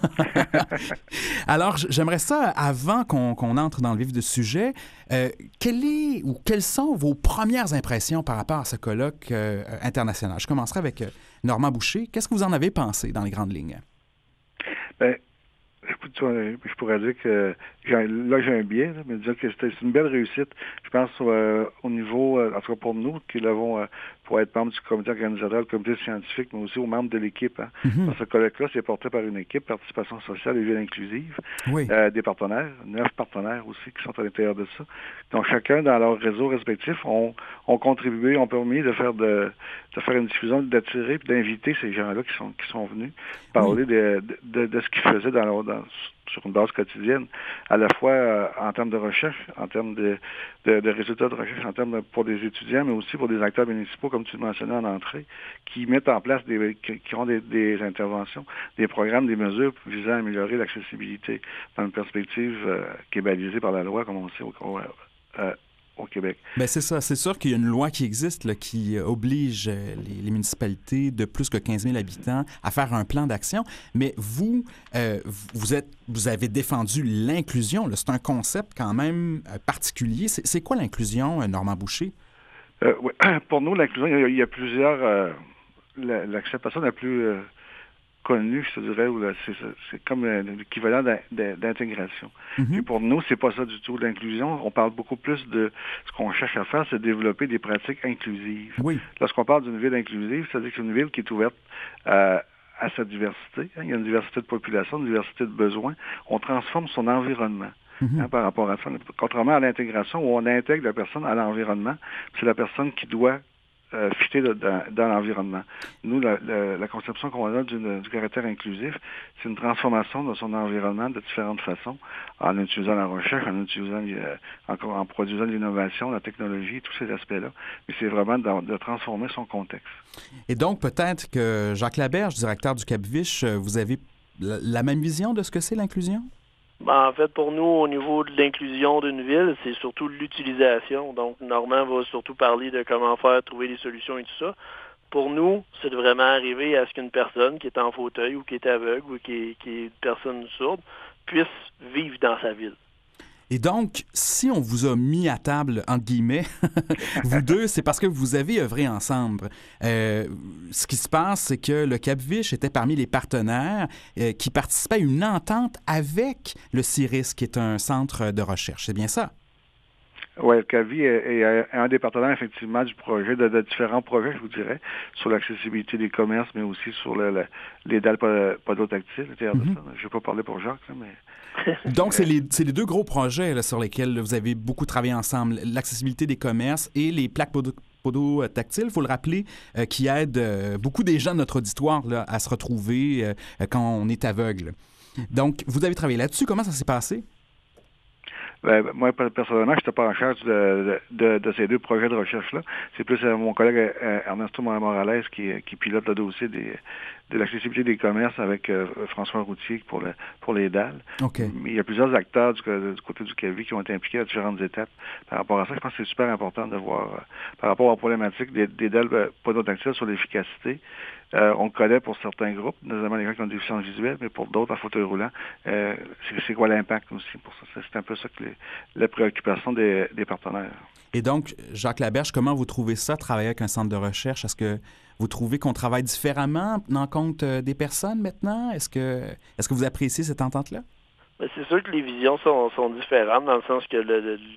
Alors, j'aimerais ça, avant qu'on entre dans le vif du sujet, quelles sont vos premières impressions par rapport à ce colloque international? Je commencerai avec Normand Boucher. Qu'est-ce que vous en avez pensé dans les grandes lignes? Bien, je pourrais dire que j'ai un biais, là, mais dire que c'est une belle réussite. Je pense au niveau, en tout cas pour nous, qui l'avons pour être membre du comité organisateur, le comité scientifique, mais aussi aux membres de l'équipe. Hein. Mm-hmm. Dans ce colloque-là, c'est porté par une équipe, Participation sociale et ville inclusive, Oui. des partenaires, 9 partenaires aussi qui sont à l'intérieur de ça. Donc chacun dans leur réseau respectif ont contribué, ont permis de faire une diffusion, d'attirer et d'inviter ces gens-là qui sont venus parler de ce qu'ils faisaient sur une base quotidienne, à la fois en termes de recherche, en termes de résultats de recherche, en termes pour des étudiants, mais aussi pour des acteurs municipaux, comme tu le mentionnais en entrée, qui mettent en place qui ont des interventions, des programmes, des mesures visant à améliorer l'accessibilité dans une perspective qui est balisée par la loi, comme on sait au Québec. Bien, c'est ça. C'est sûr qu'il y a une loi qui existe là, qui oblige les municipalités de plus que 15 000 habitants à faire un plan d'action. Mais vous avez défendu l'inclusion. Là. C'est un concept quand même particulier. C'est quoi l'inclusion, Normand Boucher? Oui. Pour nous, l'inclusion, il y a plusieurs... l'acceptation la plus... connue, je te dirais, où c'est comme l'équivalent d'intégration. Mm-hmm. Et pour nous, c'est pas ça du tout. L'inclusion, on parle beaucoup plus de ce qu'on cherche à faire, c'est développer des pratiques inclusives. Oui. Lorsqu'on parle d'une ville inclusive, c'est-à-dire que c'est une ville qui est ouverte à sa diversité. Hein. Il y a une diversité de population, une diversité de besoins. On transforme son environnement. Mm-hmm. Par rapport à ça. Contrairement à l'intégration, où on intègre la personne à l'environnement, c'est la personne qui doit fitter dans l'environnement. Nous, la conception qu'on a du caractère inclusif, c'est une transformation de son environnement de différentes façons, en utilisant la recherche, en produisant l'innovation, la technologie, tous ces aspects-là. Mais c'est vraiment de transformer son contexte. Et donc, peut-être que Jacques Laberge, directeur du Cap-Vich, vous avez la même vision de ce que c'est l'inclusion? En fait, pour nous, au niveau de l'inclusion d'une ville, c'est surtout l'utilisation. Donc, Normand va surtout parler de comment faire, trouver des solutions et tout ça. Pour nous, c'est de vraiment arriver à ce qu'une personne qui est en fauteuil ou qui est aveugle ou qui est une personne sourde puisse vivre dans sa ville. Et donc, si on vous a mis à table, entre guillemets, vous deux, c'est parce que vous avez œuvré ensemble. Ce qui se passe, c'est que le Cap-Vich était parmi les partenaires qui participaient à une entente avec le CIRIS, qui est un centre de recherche. C'est bien ça? Oui, le CAVI est un des partenaires, effectivement, du projet, de différents projets, je vous dirais, sur l'accessibilité des commerces, mais aussi sur les dalles podotactiles. Je ne vais pas parler pour Jacques, là, mais... Donc, c'est les deux gros projets là, sur lesquels vous avez beaucoup travaillé ensemble, l'accessibilité des commerces et les plaques podotactiles, il faut le rappeler, qui aident beaucoup des gens de notre auditoire là, à se retrouver quand on est aveugle. Donc, vous avez travaillé là-dessus. Comment ça s'est passé? Moi, personnellement, je n'étais pas en charge de ces deux projets de recherche-là. C'est plus mon collègue Ernesto Morales qui pilote le dossier de l'accessibilité des commerces avec François Routier pour les dalles. Okay. Mais il y a plusieurs acteurs du côté du CAVI qui ont été impliqués à différentes étapes par rapport à ça. Je pense que c'est super important de voir, par rapport aux problématiques des dalles podotactiles sur l'efficacité. On le connaît pour certains groupes, notamment les gens qui ont des déficiences visuelles, mais pour d'autres, en fauteuil roulant, c'est quoi l'impact aussi pour ça? C'est un peu ça que la préoccupation des partenaires. Et donc, Jacques Laberge, comment vous trouvez ça, travailler avec un centre de recherche? Est-ce que vous trouvez qu'on travaille différemment en compte des personnes maintenant? Est-ce que vous appréciez cette entente-là? Bien, c'est sûr que les visions sont différentes, dans le sens que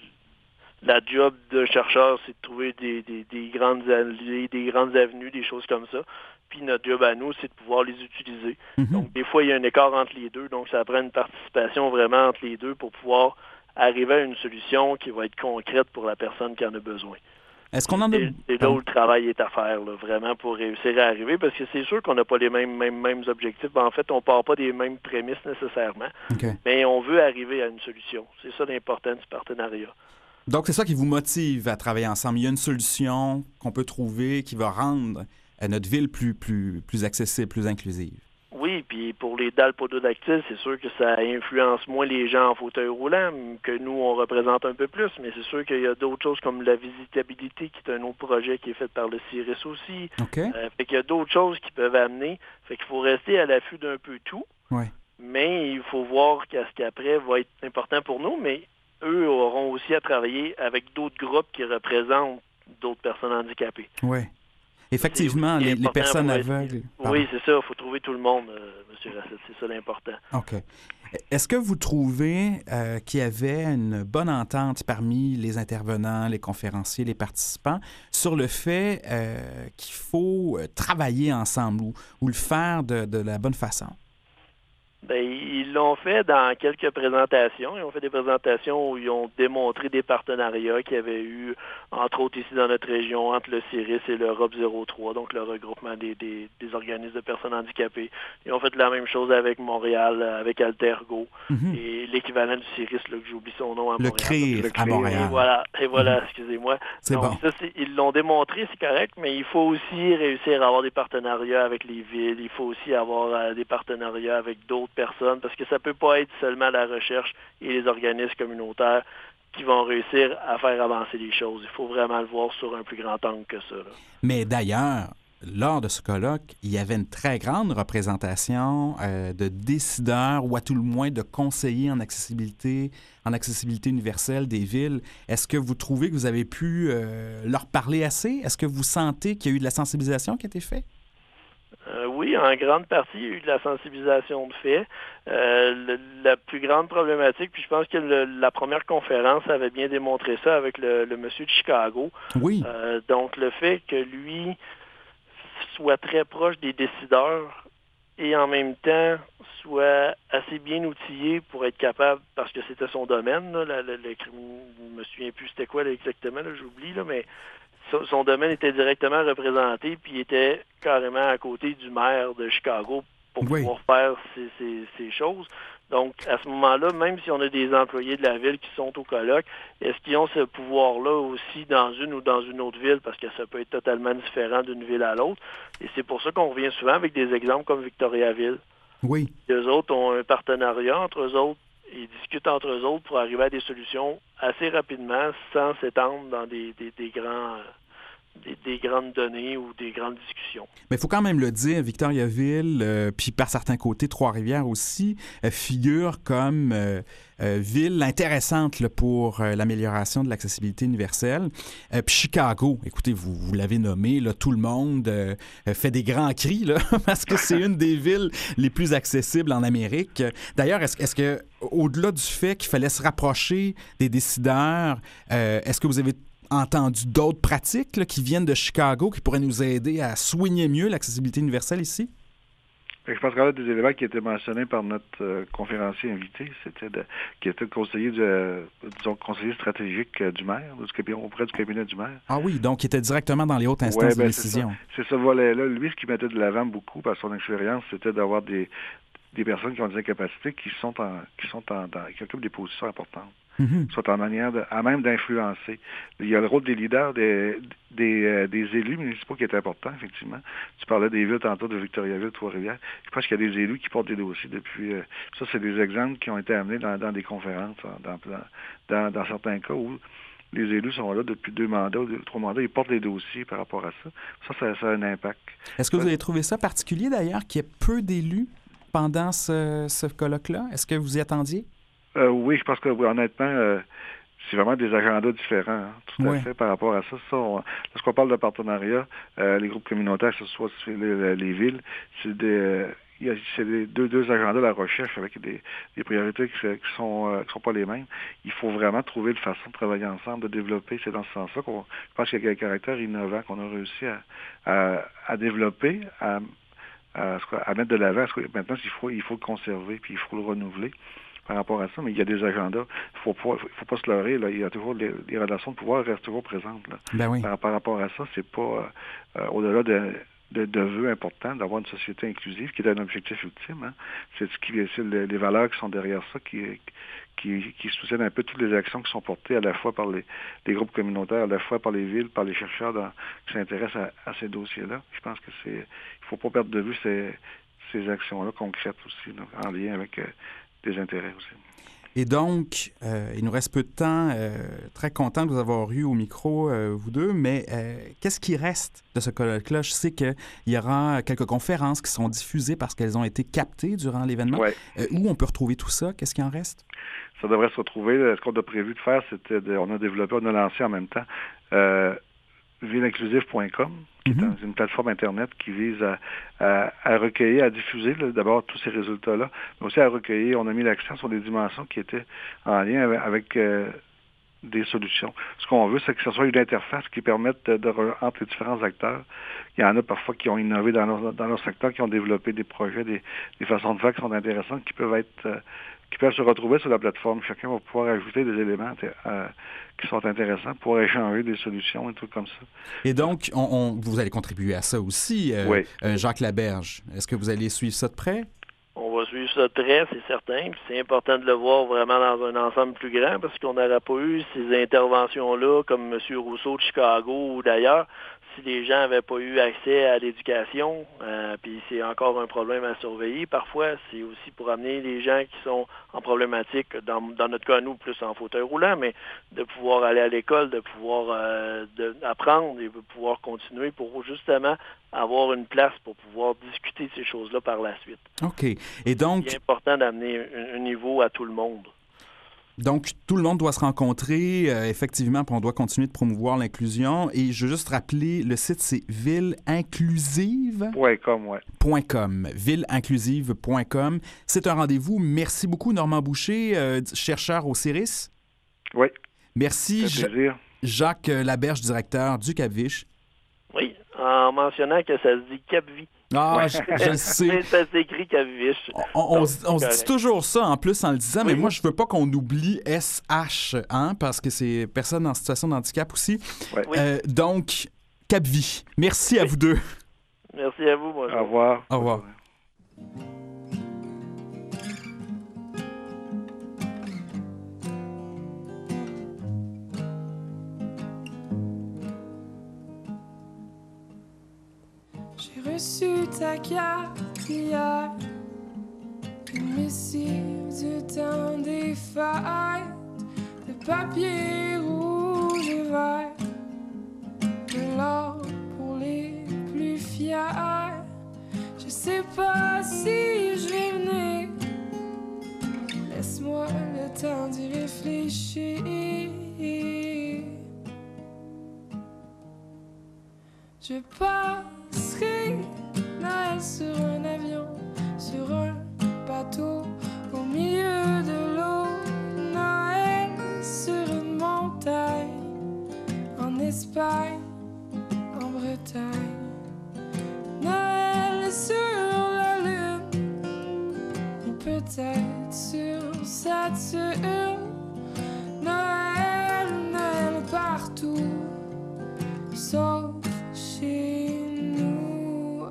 la job de chercheur, c'est de trouver des grandes allées, des grandes avenues, des choses comme ça. Puis notre job à nous, c'est de pouvoir les utiliser. Mm-hmm. Donc, des fois, il y a un écart entre les deux. Donc, ça prend une participation vraiment entre les deux pour pouvoir arriver à une solution qui va être concrète pour la personne qui en a besoin. Est-ce qu'on en a... C'est là où le travail est à faire, là, vraiment, pour réussir à arriver, parce que c'est sûr qu'on n'a pas les mêmes objectifs. En fait, on ne part pas des mêmes prémices nécessairement, okay. Mais on veut arriver à une solution. C'est ça l'important du partenariat. Donc, c'est ça qui vous motive à travailler ensemble. Il y a une solution qu'on peut trouver qui va rendre notre ville plus accessible, plus inclusive. Oui, puis pour les dalles pododactyles, c'est sûr que ça influence moins les gens en fauteuil roulant que nous, on représente un peu plus, mais c'est sûr qu'il y a d'autres choses comme la visitabilité, qui est un autre projet qui est fait par le CIRIS aussi. OK. Fait qu'il y a d'autres choses qui peuvent amener. Fait qu'il faut rester à l'affût d'un peu tout, Ouais. mais il faut voir qu'à ce qu'après va être important pour nous, mais eux auront aussi à travailler avec d'autres groupes qui représentent d'autres personnes handicapées. Oui. Effectivement, les personnes aveugles. Oui, c'est ça. Il faut trouver tout le monde, M. Racette. C'est ça l'important. OK. Est-ce que vous trouvez qu'il y avait une bonne entente parmi les intervenants, les conférenciers, les participants sur le fait qu'il faut travailler ensemble ou le faire de la bonne façon? Bien, ils l'ont fait dans quelques présentations. Ils ont fait des présentations où ils ont démontré des partenariats qu'il y avait eu, entre autres ici dans notre région, entre le CIRIS et l'Europe 03, donc le regroupement des organismes de personnes handicapées. Ils ont fait la même chose avec Montréal, avec Altergo, et l'équivalent du CIRIS, là, que j'oublie son nom à Montréal. Le CRIR à Montréal. Et voilà, excusez-moi. C'est donc, bon. Ça, ils l'ont démontré, c'est correct, mais il faut aussi réussir à avoir des partenariats avec les villes. Il faut aussi avoir des partenariats avec d'autres personnes, parce que ça peut pas être seulement la recherche et les organismes communautaires qui vont réussir à faire avancer les choses. Il faut vraiment le voir sur un plus grand angle que ça, là. Mais d'ailleurs, lors de ce colloque, il y avait une très grande représentation de décideurs ou à tout le moins de conseillers en accessibilité universelle des villes. Est-ce que vous trouvez que vous avez pu leur parler assez? Est-ce que vous sentez qu'il y a eu de la sensibilisation qui a été faite? Oui, en grande partie, il y a eu de la sensibilisation de fait. La plus grande problématique, puis je pense que la première conférence avait bien démontré ça avec le monsieur de Chicago. Oui. Donc, le fait que lui soit très proche des décideurs et en même temps soit assez bien outillé pour être capable, parce que c'était son domaine, là, je me souviens plus c'était quoi là, exactement, là, j'oublie, là, mais son domaine était directement représenté, puis il était carrément à côté du maire de Chicago pour pouvoir faire ces choses. Donc, à ce moment-là, même si on a des employés de la ville qui sont au colloque, est-ce qu'ils ont ce pouvoir-là aussi dans une ou dans une autre ville? Parce que ça peut être totalement différent d'une ville à l'autre. Et c'est pour ça qu'on revient souvent avec des exemples comme Victoriaville. Oui. Eux autres ont un partenariat entre eux autres. Ils discutent entre eux autres pour arriver à des solutions assez rapidement sans s'étendre dans des grandes données ou des grandes discussions. Mais il faut quand même le dire, Victoriaville, puis par certains côtés, Trois-Rivières aussi, figure comme ville intéressante là, pour l'amélioration de l'accessibilité universelle. Puis Chicago, écoutez, vous l'avez nommé, là, tout le monde fait des grands cris là, parce que c'est une des villes les plus accessibles en Amérique. D'ailleurs, est-ce que, au-delà du fait qu'il fallait se rapprocher des décideurs, est-ce que vous avez entendu d'autres pratiques là, qui viennent de Chicago qui pourraient nous aider à soigner mieux l'accessibilité universelle ici? Je pense qu'il y a des éléments qui étaient mentionnés par notre conférencier invité, qui était conseiller conseiller stratégique du maire, auprès du cabinet du maire. Ah oui, donc il était directement dans les hautes instances de décision. C'est ce volet-là. Lui, ce qu'il mettait de l'avant beaucoup par son expérience, c'était d'avoir des personnes qui ont des incapacités qui occupent des positions importantes. Soit à même d'influencer. Il y a le rôle des leaders, des élus municipaux qui est important, effectivement. Tu parlais des villes tantôt de Victoriaville, Trois-Rivières. Je pense qu'il y a des élus qui portent des dossiers depuis... ça, c'est des exemples qui ont été amenés dans des conférences, dans certains cas où les élus sont là depuis 2 mandats ou 3 mandats, ils portent des dossiers par rapport à ça. Ça a un impact. Est-ce que vous avez trouvé ça particulier, d'ailleurs, qu'il y ait peu d'élus pendant ce colloque-là? Est-ce que vous y attendiez? Oui, je pense que honnêtement, c'est vraiment des agendas différents, tout à fait, par rapport à ça. Lorsqu'on parle de partenariat, les groupes communautaires, que ce soit les villes, c'est deux agendas de la recherche avec des priorités qui sont pas les mêmes. Il faut vraiment trouver une façon de travailler ensemble, de développer. C'est dans ce sens-là je pense qu'il y a un caractère innovant qu'on a réussi à développer, à mettre de l'avant. Maintenant, il faut le conserver, puis il faut le renouveler par rapport à ça, mais il y a des agendas. Il faut pas se leurrer. Là. Il y a toujours les relations de pouvoir restent toujours présentes. Là. Ben oui. Par rapport à ça, c'est pas au-delà de vœux importants d'avoir une société inclusive, qui est un objectif ultime. Hein. C'est les valeurs qui sont derrière ça qui soutiennent un peu toutes les actions qui sont portées à la fois par les groupes communautaires, à la fois par les villes, par les chercheurs qui s'intéressent à ces dossiers-là. Je pense que il faut pas perdre de vue ces actions-là concrètes aussi, là, en lien avec des intérêts aussi. Et donc, il nous reste peu de temps. Très content de vous avoir eu au micro, vous deux, mais qu'est-ce qui reste de ce colloque-là? Je sais qu'il y aura quelques conférences qui seront diffusées parce qu'elles ont été captées durant l'événement. Ouais. Où on peut retrouver tout ça? Qu'est-ce qui en reste? Ça devrait se retrouver. Ce qu'on a prévu de faire, on a lancé en même temps villeinclusive.com, qui est une plateforme Internet qui vise à recueillir, à diffuser d'abord tous ces résultats-là, mais aussi à recueillir. On a mis l'accent sur des dimensions qui étaient en lien avec des solutions. Ce qu'on veut, c'est que ce soit une interface qui permette entre les différents acteurs. Il y en a parfois qui ont innové dans leur secteur, qui ont développé des projets, des façons de faire qui sont intéressantes, qui peuvent se retrouver sur la plateforme. Chacun va pouvoir ajouter des éléments qui sont intéressants, pouvoir échanger des solutions et tout comme ça. Et donc, vous allez contribuer à ça aussi, oui. Jacques Laberge. Est-ce que vous allez suivre ça de près? On va suivre ça de près, c'est certain. Puis c'est important de le voir vraiment dans un ensemble plus grand parce qu'on n'aurait pas eu ces interventions-là comme M. Rousseau de Chicago ou d'ailleurs si les gens n'avaient pas eu accès à l'éducation. Puis c'est encore un problème à surveiller. Parfois, c'est aussi pour amener les gens qui sont en problématique, dans notre cas, nous, plus en fauteuil roulant, mais de pouvoir aller à l'école, de pouvoir apprendre et de pouvoir continuer pour justement avoir une place pour pouvoir discuter de ces choses-là par la suite. OK. Et donc... C'est important d'amener un niveau à tout le monde. Donc, tout le monde doit se rencontrer, effectivement, puis on doit continuer de promouvoir l'inclusion. Et je veux juste rappeler, le site, c'est villeinclusive.com. Villeinclusive.com. C'est un rendez-vous. Merci beaucoup, Normand Boucher, chercheur au CIRIS. Oui. Merci, Jacques Laberge, directeur du Cap-Viche. Oui, en mentionnant que ça se dit Cap-Vie. Ah, je le sais. Ça s'écrit Cap-Viche. On se dit toujours ça, en plus, en le disant, mais moi, je veux pas qu'on oublie SH, parce que c'est personne en situation de handicap aussi. Ouais. Donc, Cap-Vie. Merci à vous deux. Merci à vous. Bonjour. Au revoir. Au revoir. J'ai reçu ta carte hier, une missive du temps des fêtes, de papier rouge et vert, de l'or pour les plus fiers. Je sais pas si je vais venir, laisse-moi le temps d'y réfléchir. Je passerai Noël sur un avion, sur un bateau, au milieu de l'eau. Noël sur une montagne, en Espagne, en Bretagne. Noël sur la lune, ou peut-être sur Saturne. Noël, Noël partout, sauf chez nous.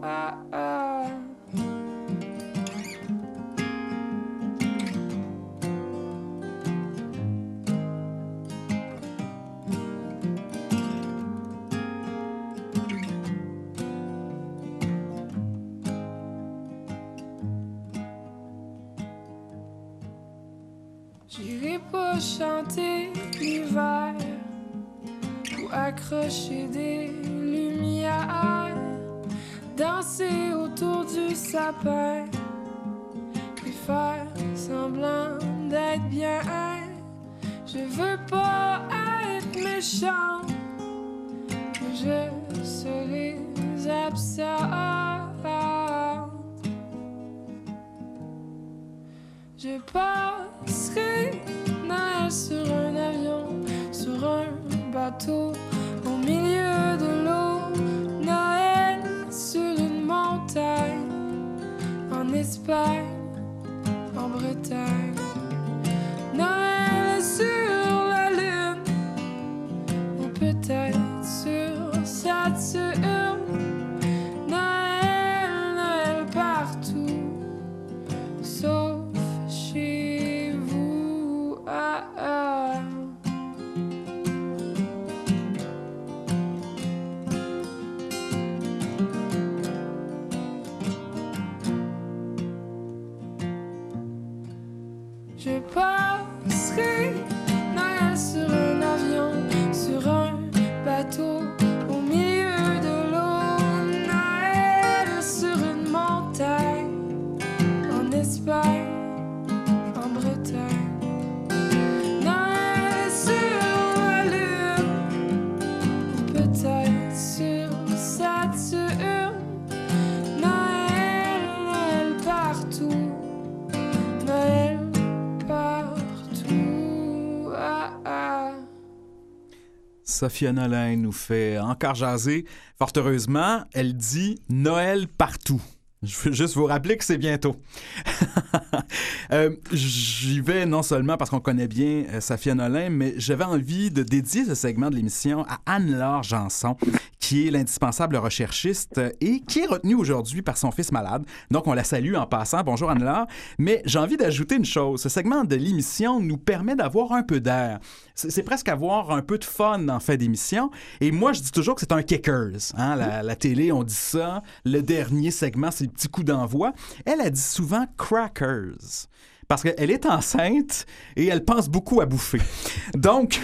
J'irai pas chanter l'hiver ou accrocher des lumières, danser autour du sapin, puis faire semblant d'être bien. Je veux pas être méchant, mais je serai absente. Je passerai Noël sur un avion, sur un bateau, au milieu de l'eau. Noël sur une montagne, en Espagne, en Bretagne. Noël sur la lune, ou peut-être sur Saturne. Je passerai Noël sur un avion, sur un bateau, au milieu de l'eau. Noël sur une montagne, en Espagne, en Bretagne. Noël sur la lune, ou peut-être sur Saturne. Noël, Noël partout, Noël partout. Ah, ah. Sophia Nolin nous fait encore jaser. Fort heureusement, elle dit Noël partout. Je veux juste vous rappeler que c'est bientôt. J'y vais non seulement parce qu'on connaît bien Sophia Nolin, mais j'avais envie de dédier ce segment de l'émission à Anne-Laure Janson, qui est l'indispensable recherchiste et qui est retenue aujourd'hui par son fils malade. Donc, on la salue en passant. Bonjour Anne-Laure. Mais j'ai envie d'ajouter une chose. Ce segment de l'émission nous permet d'avoir un peu d'air. C'est presque avoir un peu de fun en fin d'émission. Et moi, je dis toujours que c'est un kickers. Hein? La télé, on dit ça. Le dernier segment, c'est le petit coup d'envoi. Elle a dit souvent crackers. Parce qu'elle est enceinte et elle pense beaucoup à bouffer. Donc...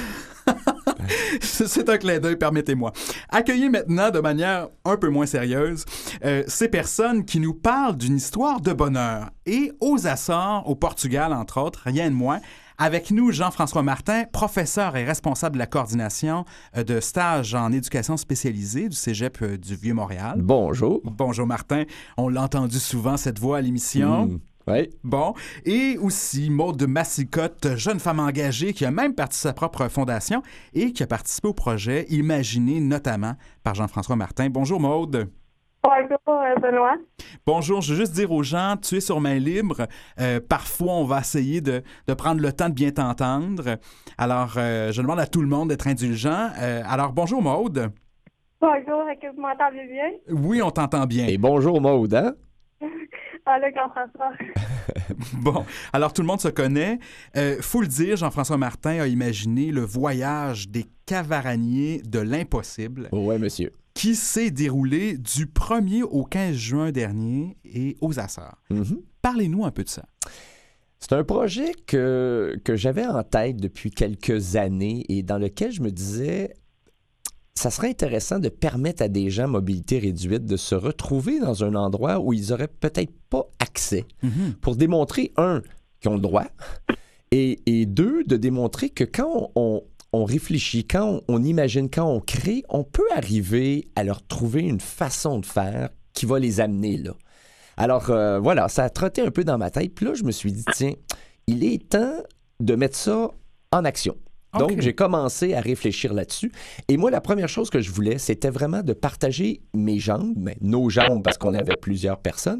c'est un clin d'œil, permettez-moi. Accueillez maintenant de manière un peu moins sérieuse ces personnes qui nous parlent d'une histoire de bonheur. Et aux Açores, au Portugal, entre autres, rien de moins. Avec nous, Jean-François Martin, professeur et responsable de la coordination de stages en éducation spécialisée du Cégep du Vieux-Montréal. Bonjour. Bonjour Martin. On l'a entendu souvent, cette voix à l'émission. Oui. Bon. Et aussi Maude de Massicotte, jeune femme engagée qui a même parti sa propre fondation et qui a participé au projet imaginé notamment par Jean-François Martin. Bonjour Maude. Bonjour Benoît. Bonjour, je veux juste dire aux gens, tu es sur main libre. Parfois, on va essayer de prendre le temps de bien t'entendre. Alors, je demande à tout le monde d'être indulgent. Alors, bonjour Maude. Bonjour, est-ce que vous m'entendez bien? Oui, on t'entend bien. Et bonjour Maude, hein? Allô, Jean-François. Bon, alors tout le monde se connaît. Faut le dire, Jean-François Martin a imaginé le voyage des cavaraniers de l'impossible. Oui, monsieur. Qui s'est déroulé du 1er au 15 juin dernier et aux Açores. Parlez-nous un peu de ça. C'est un projet que j'avais en tête depuis quelques années et dans lequel je me disais... Ça serait intéressant de permettre à des gens à mobilité réduite de se retrouver dans un endroit où ils n'auraient peut-être pas accès pour démontrer, un, qu'ils ont le droit, et deux, de démontrer que quand on réfléchit, quand on imagine, quand on crée, on peut arriver à leur trouver une façon de faire qui va les amener là. Alors, voilà, ça a trotté un peu dans ma tête. Puis là, je me suis dit, tiens, il est temps de mettre ça en action. Donc, j'ai commencé à réfléchir là-dessus. Et moi, la première chose que je voulais, c'était vraiment de partager mes jambes, mais nos jambes, parce qu'on avait plusieurs personnes,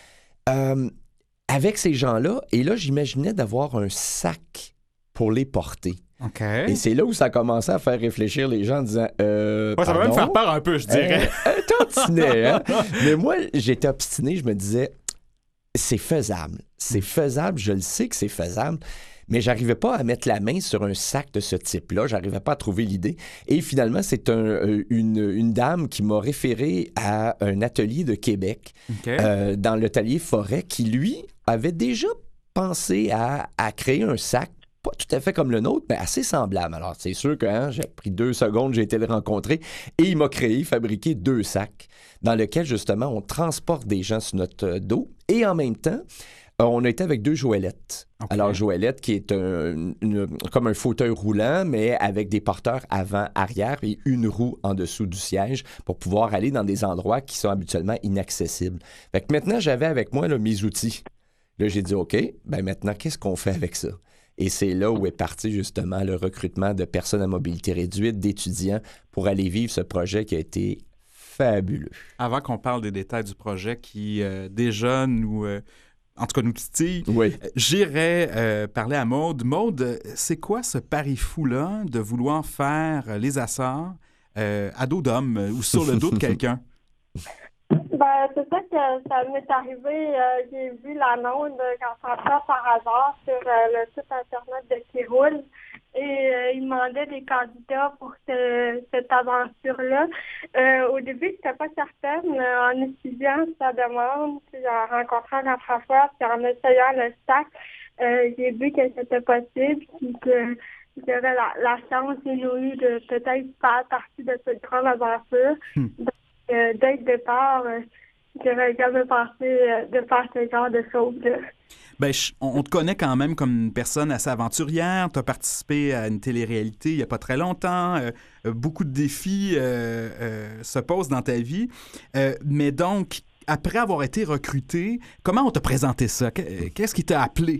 avec ces gens-là. Et là, j'imaginais d'avoir un sac pour les porter. Et c'est là où ça a commencé à faire réfléchir les gens en disant... ça va même faire peur un peu, je dirais. Un tantinet, hein? Mais moi, j'étais obstiné, je me disais, c'est faisable. C'est faisable, je le sais que c'est faisable. Mais j'arrivais pas à mettre la main sur un sac de ce type-là. J'arrivais pas à trouver l'idée. Et finalement, c'est une dame qui m'a référé à un atelier de Québec, dans l'atelier Forêt, qui, lui, avait déjà pensé à créer un sac, pas tout à fait comme le nôtre, mais assez semblable. Alors, c'est sûr que j'ai pris 2 secondes, j'ai été le rencontrer, et il m'a fabriqué 2 sacs dans lesquels, justement, on transporte des gens sur notre dos. Et en même temps, on a été avec 2 Joëlettes. Alors, Joëlette, qui est comme un fauteuil roulant, mais avec des porteurs avant-arrière et une roue en dessous du siège pour pouvoir aller dans des endroits qui sont habituellement inaccessibles. Fait que maintenant, j'avais avec moi là, mes outils. Là, j'ai dit, OK, ben maintenant, qu'est-ce qu'on fait avec ça? Et c'est là où est parti justement le recrutement de personnes à mobilité réduite, d'étudiants, pour aller vivre ce projet qui a été fabuleux. Avant qu'on parle des détails du projet qui déjà nous... en tout cas, nous titille. J'irais parler à Maude. Maude, c'est quoi ce pari fou-là de vouloir faire les Açores à dos d'homme ou sur le dos de quelqu'un? C'est ça que ça m'est arrivé. J'ai vu l'annonce quand ça passe par hasard sur le site Internet de Qui-Roule. Et il demandait des candidats pour cette aventure-là. Au début, je n'étais pas certaine. En étudiant sa demande, puis en rencontrant la Françoise, puis en essayant le sac, j'ai vu que c'était possible, puis que j'aurais la chance inouïe de peut-être faire partie de cette grande aventure. Donc, dès le départ, j'aurais jamais pensé de faire ce genre de choses-là. Ben, on te connaît quand même comme une personne assez aventurière. Tu as participé à une télé-réalité il n'y a pas très longtemps. Beaucoup de défis se posent dans ta vie. Mais donc, après avoir été recruté, comment on t'a présenté ça? Qu'est-ce qui t'a appelé?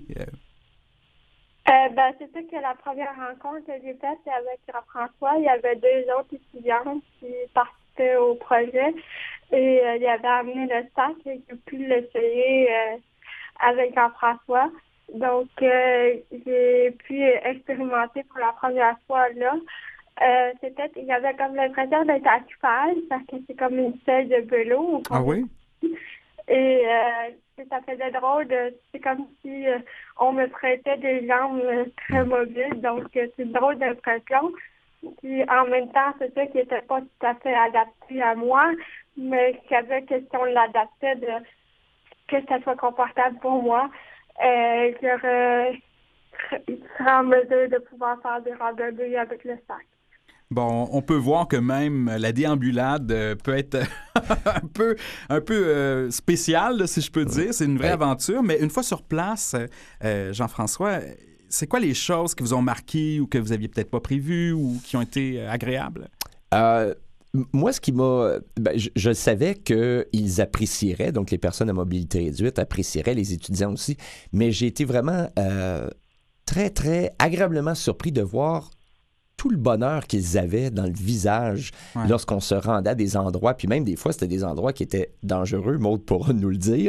C'est sûr que la première rencontre que j'ai faite, c'est avec Jean-François. Il y avait 2 autres étudiantes qui participaient au projet et il avait amené le sac et j'ai pu l'essayer avec Jean-François. Donc, j'ai pu expérimenter pour la première fois là. Il y avait comme l'impression d'être à cheval parce que c'est comme une selle de vélo. Ah oui? Et ça faisait drôle. C'est comme si on me prêtait des jambes très mobiles. Donc, c'est une drôle d'impression. Puis, en même temps, c'est ça qui n'était pas tout à fait adapté à moi, mais je savais que si on l'adaptait, que ça soit confortable pour moi, je serais en mesure de pouvoir faire des randonnées avec le sac. Bon, on peut voir que même la déambulade peut être un peu spéciale, là, si je peux dire. C'est une vraie aventure. Mais une fois sur place, Jean-François, c'est quoi les choses qui vous ont marqué ou que vous aviez peut-être pas prévues ou qui ont été agréables? Moi, ce qui m'a... je savais qu'ils apprécieraient, donc les personnes à mobilité réduite apprécieraient, les étudiants aussi, mais j'ai été vraiment très, très agréablement surpris de voir tout le bonheur qu'ils avaient dans le visage lorsqu'on se rendait à des endroits, puis même des fois, c'était des endroits qui étaient dangereux, Maude pourra nous le dire.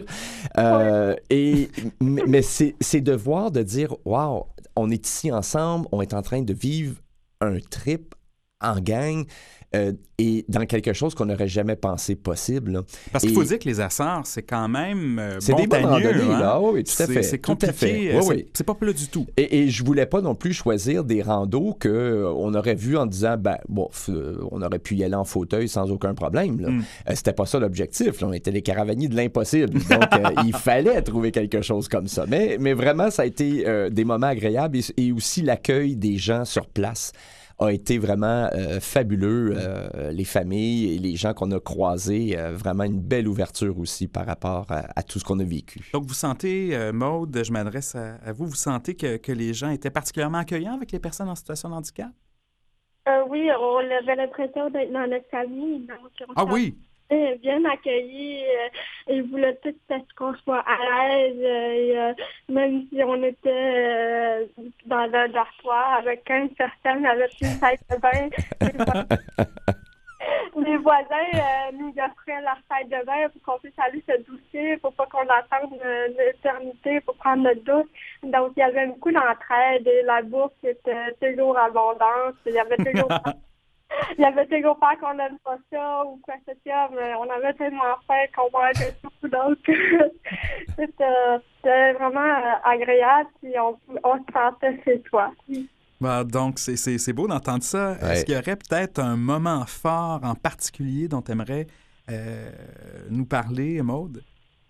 Mais c'est de voir, de dire, wow, on est ici ensemble, on est en train de vivre un trip en gang et dans quelque chose qu'on n'aurait jamais pensé possible. Là. Parce qu'il faut dire que les Açores, c'est quand même c'est des bonnes randonnées, hein? là. Oui, tout à fait. C'est compliqué. C'est pas plat du tout. Et je voulais pas non plus choisir des randos qu'on aurait vus en disant, on aurait pu y aller en fauteuil sans aucun problème. Là. C'était pas ça l'objectif. Là. On était les caravaniers de l'impossible. Donc, il fallait trouver quelque chose comme ça. Mais vraiment, ça a été des moments agréables et aussi l'accueil des gens sur place a été vraiment fabuleux. Les familles et les gens qu'on a croisés, vraiment une belle ouverture aussi par rapport à tout ce qu'on a vécu. Donc, vous sentez, Maude, je m'adresse à vous, vous sentez que les gens étaient particulièrement accueillants avec les personnes en situation de handicap? Oui, on avait l'impression d'être dans notre famille. Donc oui? Bien accueillis. Ils voulaient tout qu'on soit à l'aise. Même si on était dans un dortoir avec 15 personnes avec une salle de bain, les voisins nous offraient leur salle de bain pour qu'on puisse aller se doucher, pour pas qu'on attende l'éternité pour prendre notre douche. Donc, il y avait beaucoup d'entraide et la bouffe était toujours abondante. Il y avait toujours... Il y avait toujours peur qu'on n'aime pas ça ou quoi que ce soit, mais on avait tellement faim qu'on mangeait tout. Donc, c'était vraiment agréable et on se sentait chez soi. Donc, c'est beau d'entendre ça. Ouais. Est-ce qu'il y aurait peut-être un moment fort en particulier dont tu aimerais nous parler, Maude?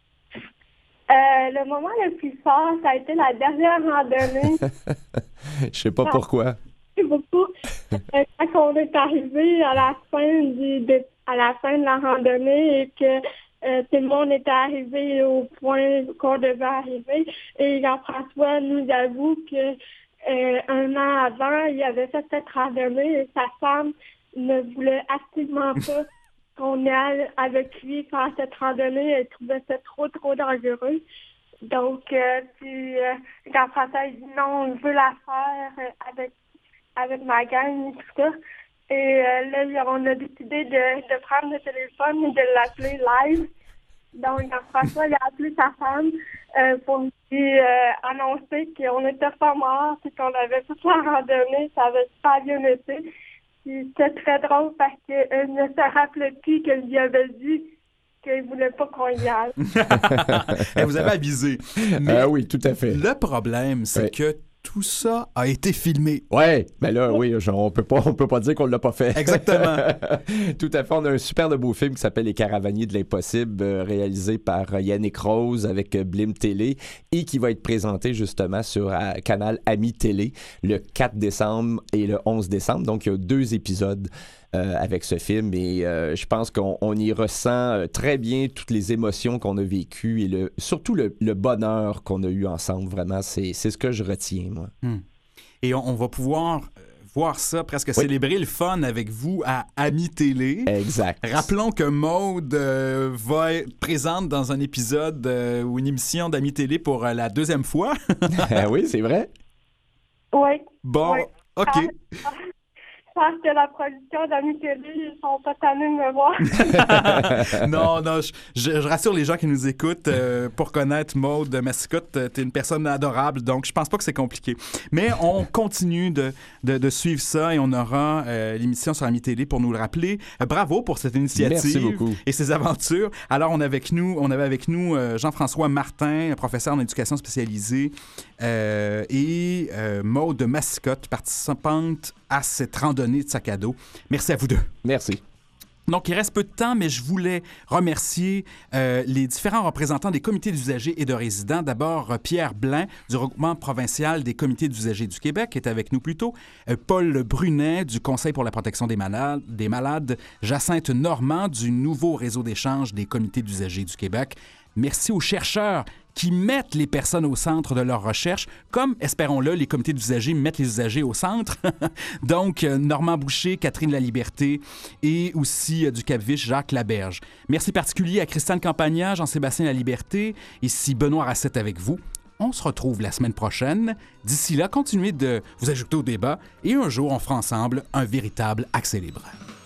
Le moment le plus fort, ça a été la dernière randonnée. Je sais pas pourquoi. Beaucoup. Quand on est arrivé à la fin de la randonnée et que tout le monde était arrivé au point qu'on devait arriver, et Jean-François nous avoue que un an avant, il avait fait cette randonnée et sa femme ne voulait absolument pas qu'on aille avec lui faire cette randonnée. Elle trouvait ça trop dangereux. Donc, Jean-François a dit non, on veut la faire avec ma gang et tout ça. Et là, on a décidé de prendre le téléphone et de l'appeler live. Donc, Jean-François il a appelé sa femme pour lui annoncer qu'on n'était pas morts et qu'on avait toute la randonnée. Ça avait super bien été. C'était très drôle parce qu'elle ne se rappelait plus qu'elle lui avait dit qu'il ne voulait pas qu'on y aille. Vous avez avisé. Oui, tout à fait. Le problème, c'est que tout ça a été filmé. Ouais, mais là, oui, on peut pas dire qu'on l'a pas fait. Exactement. Tout à fait. On a un super de beau film qui s'appelle Les Caravaniers de l'impossible, réalisé par Yannick Rose avec Blim Télé et qui va être présenté justement sur Canal Ami Télé le 4 décembre et le 11 décembre. Donc, il y a 2 épisodes avec ce film et je pense qu'on y ressent très bien toutes les émotions qu'on a vécues et surtout le bonheur qu'on a eu ensemble. Vraiment, c'est ce que je retiens, moi. Et on va pouvoir voir ça, presque célébrer le fun avec vous à Ami Télé. Exact. Rappelons que Maude va être présente dans un épisode ou une émission d'Ami Télé pour la 2e fois. Oui, c'est vrai. Oui. Bon, oui. OK. Je pense que la production d'Ami Télé, ils sont pas tannés de me voir. Non, je rassure les gens qui nous écoutent. Pour connaître Maude Mascotte, t'es une personne adorable, donc je pense pas que c'est compliqué. Mais on continue de suivre ça et on aura l'émission sur Ami Télé pour nous le rappeler. Bravo pour cette initiative. Merci beaucoup. Et ces aventures. Alors, on avait avec nous Jean-François Martin, professeur en éducation spécialisée, et Maude Mascotte, participante à cette randonnée de sac à dos. Merci à vous deux. Merci. Donc, il reste peu de temps, mais je voulais remercier les différents représentants des comités d'usagers et de résidents. D'abord, Pierre Blain, du regroupement provincial des comités d'usagers du Québec, qui est avec nous plus tôt. Paul Brunet, du Conseil pour la protection des malades. Jacinthe Normand, du nouveau réseau d'échange des comités d'usagers du Québec. Merci aux chercheurs qui mettent les personnes au centre de leurs recherches, comme, espérons-le, les comités d'usagers mettent les usagers au centre. Donc, Normand Boucher, Catherine Laliberté et aussi du Cap-Vich, Jacques Laberge. Merci particulier à Christiane Campagna, Jean-Sébastien Laliberté. Ici Benoît Racette avec vous. On se retrouve la semaine prochaine. D'ici là, continuez de vous ajouter au débat et un jour, on fera ensemble un véritable accès libre.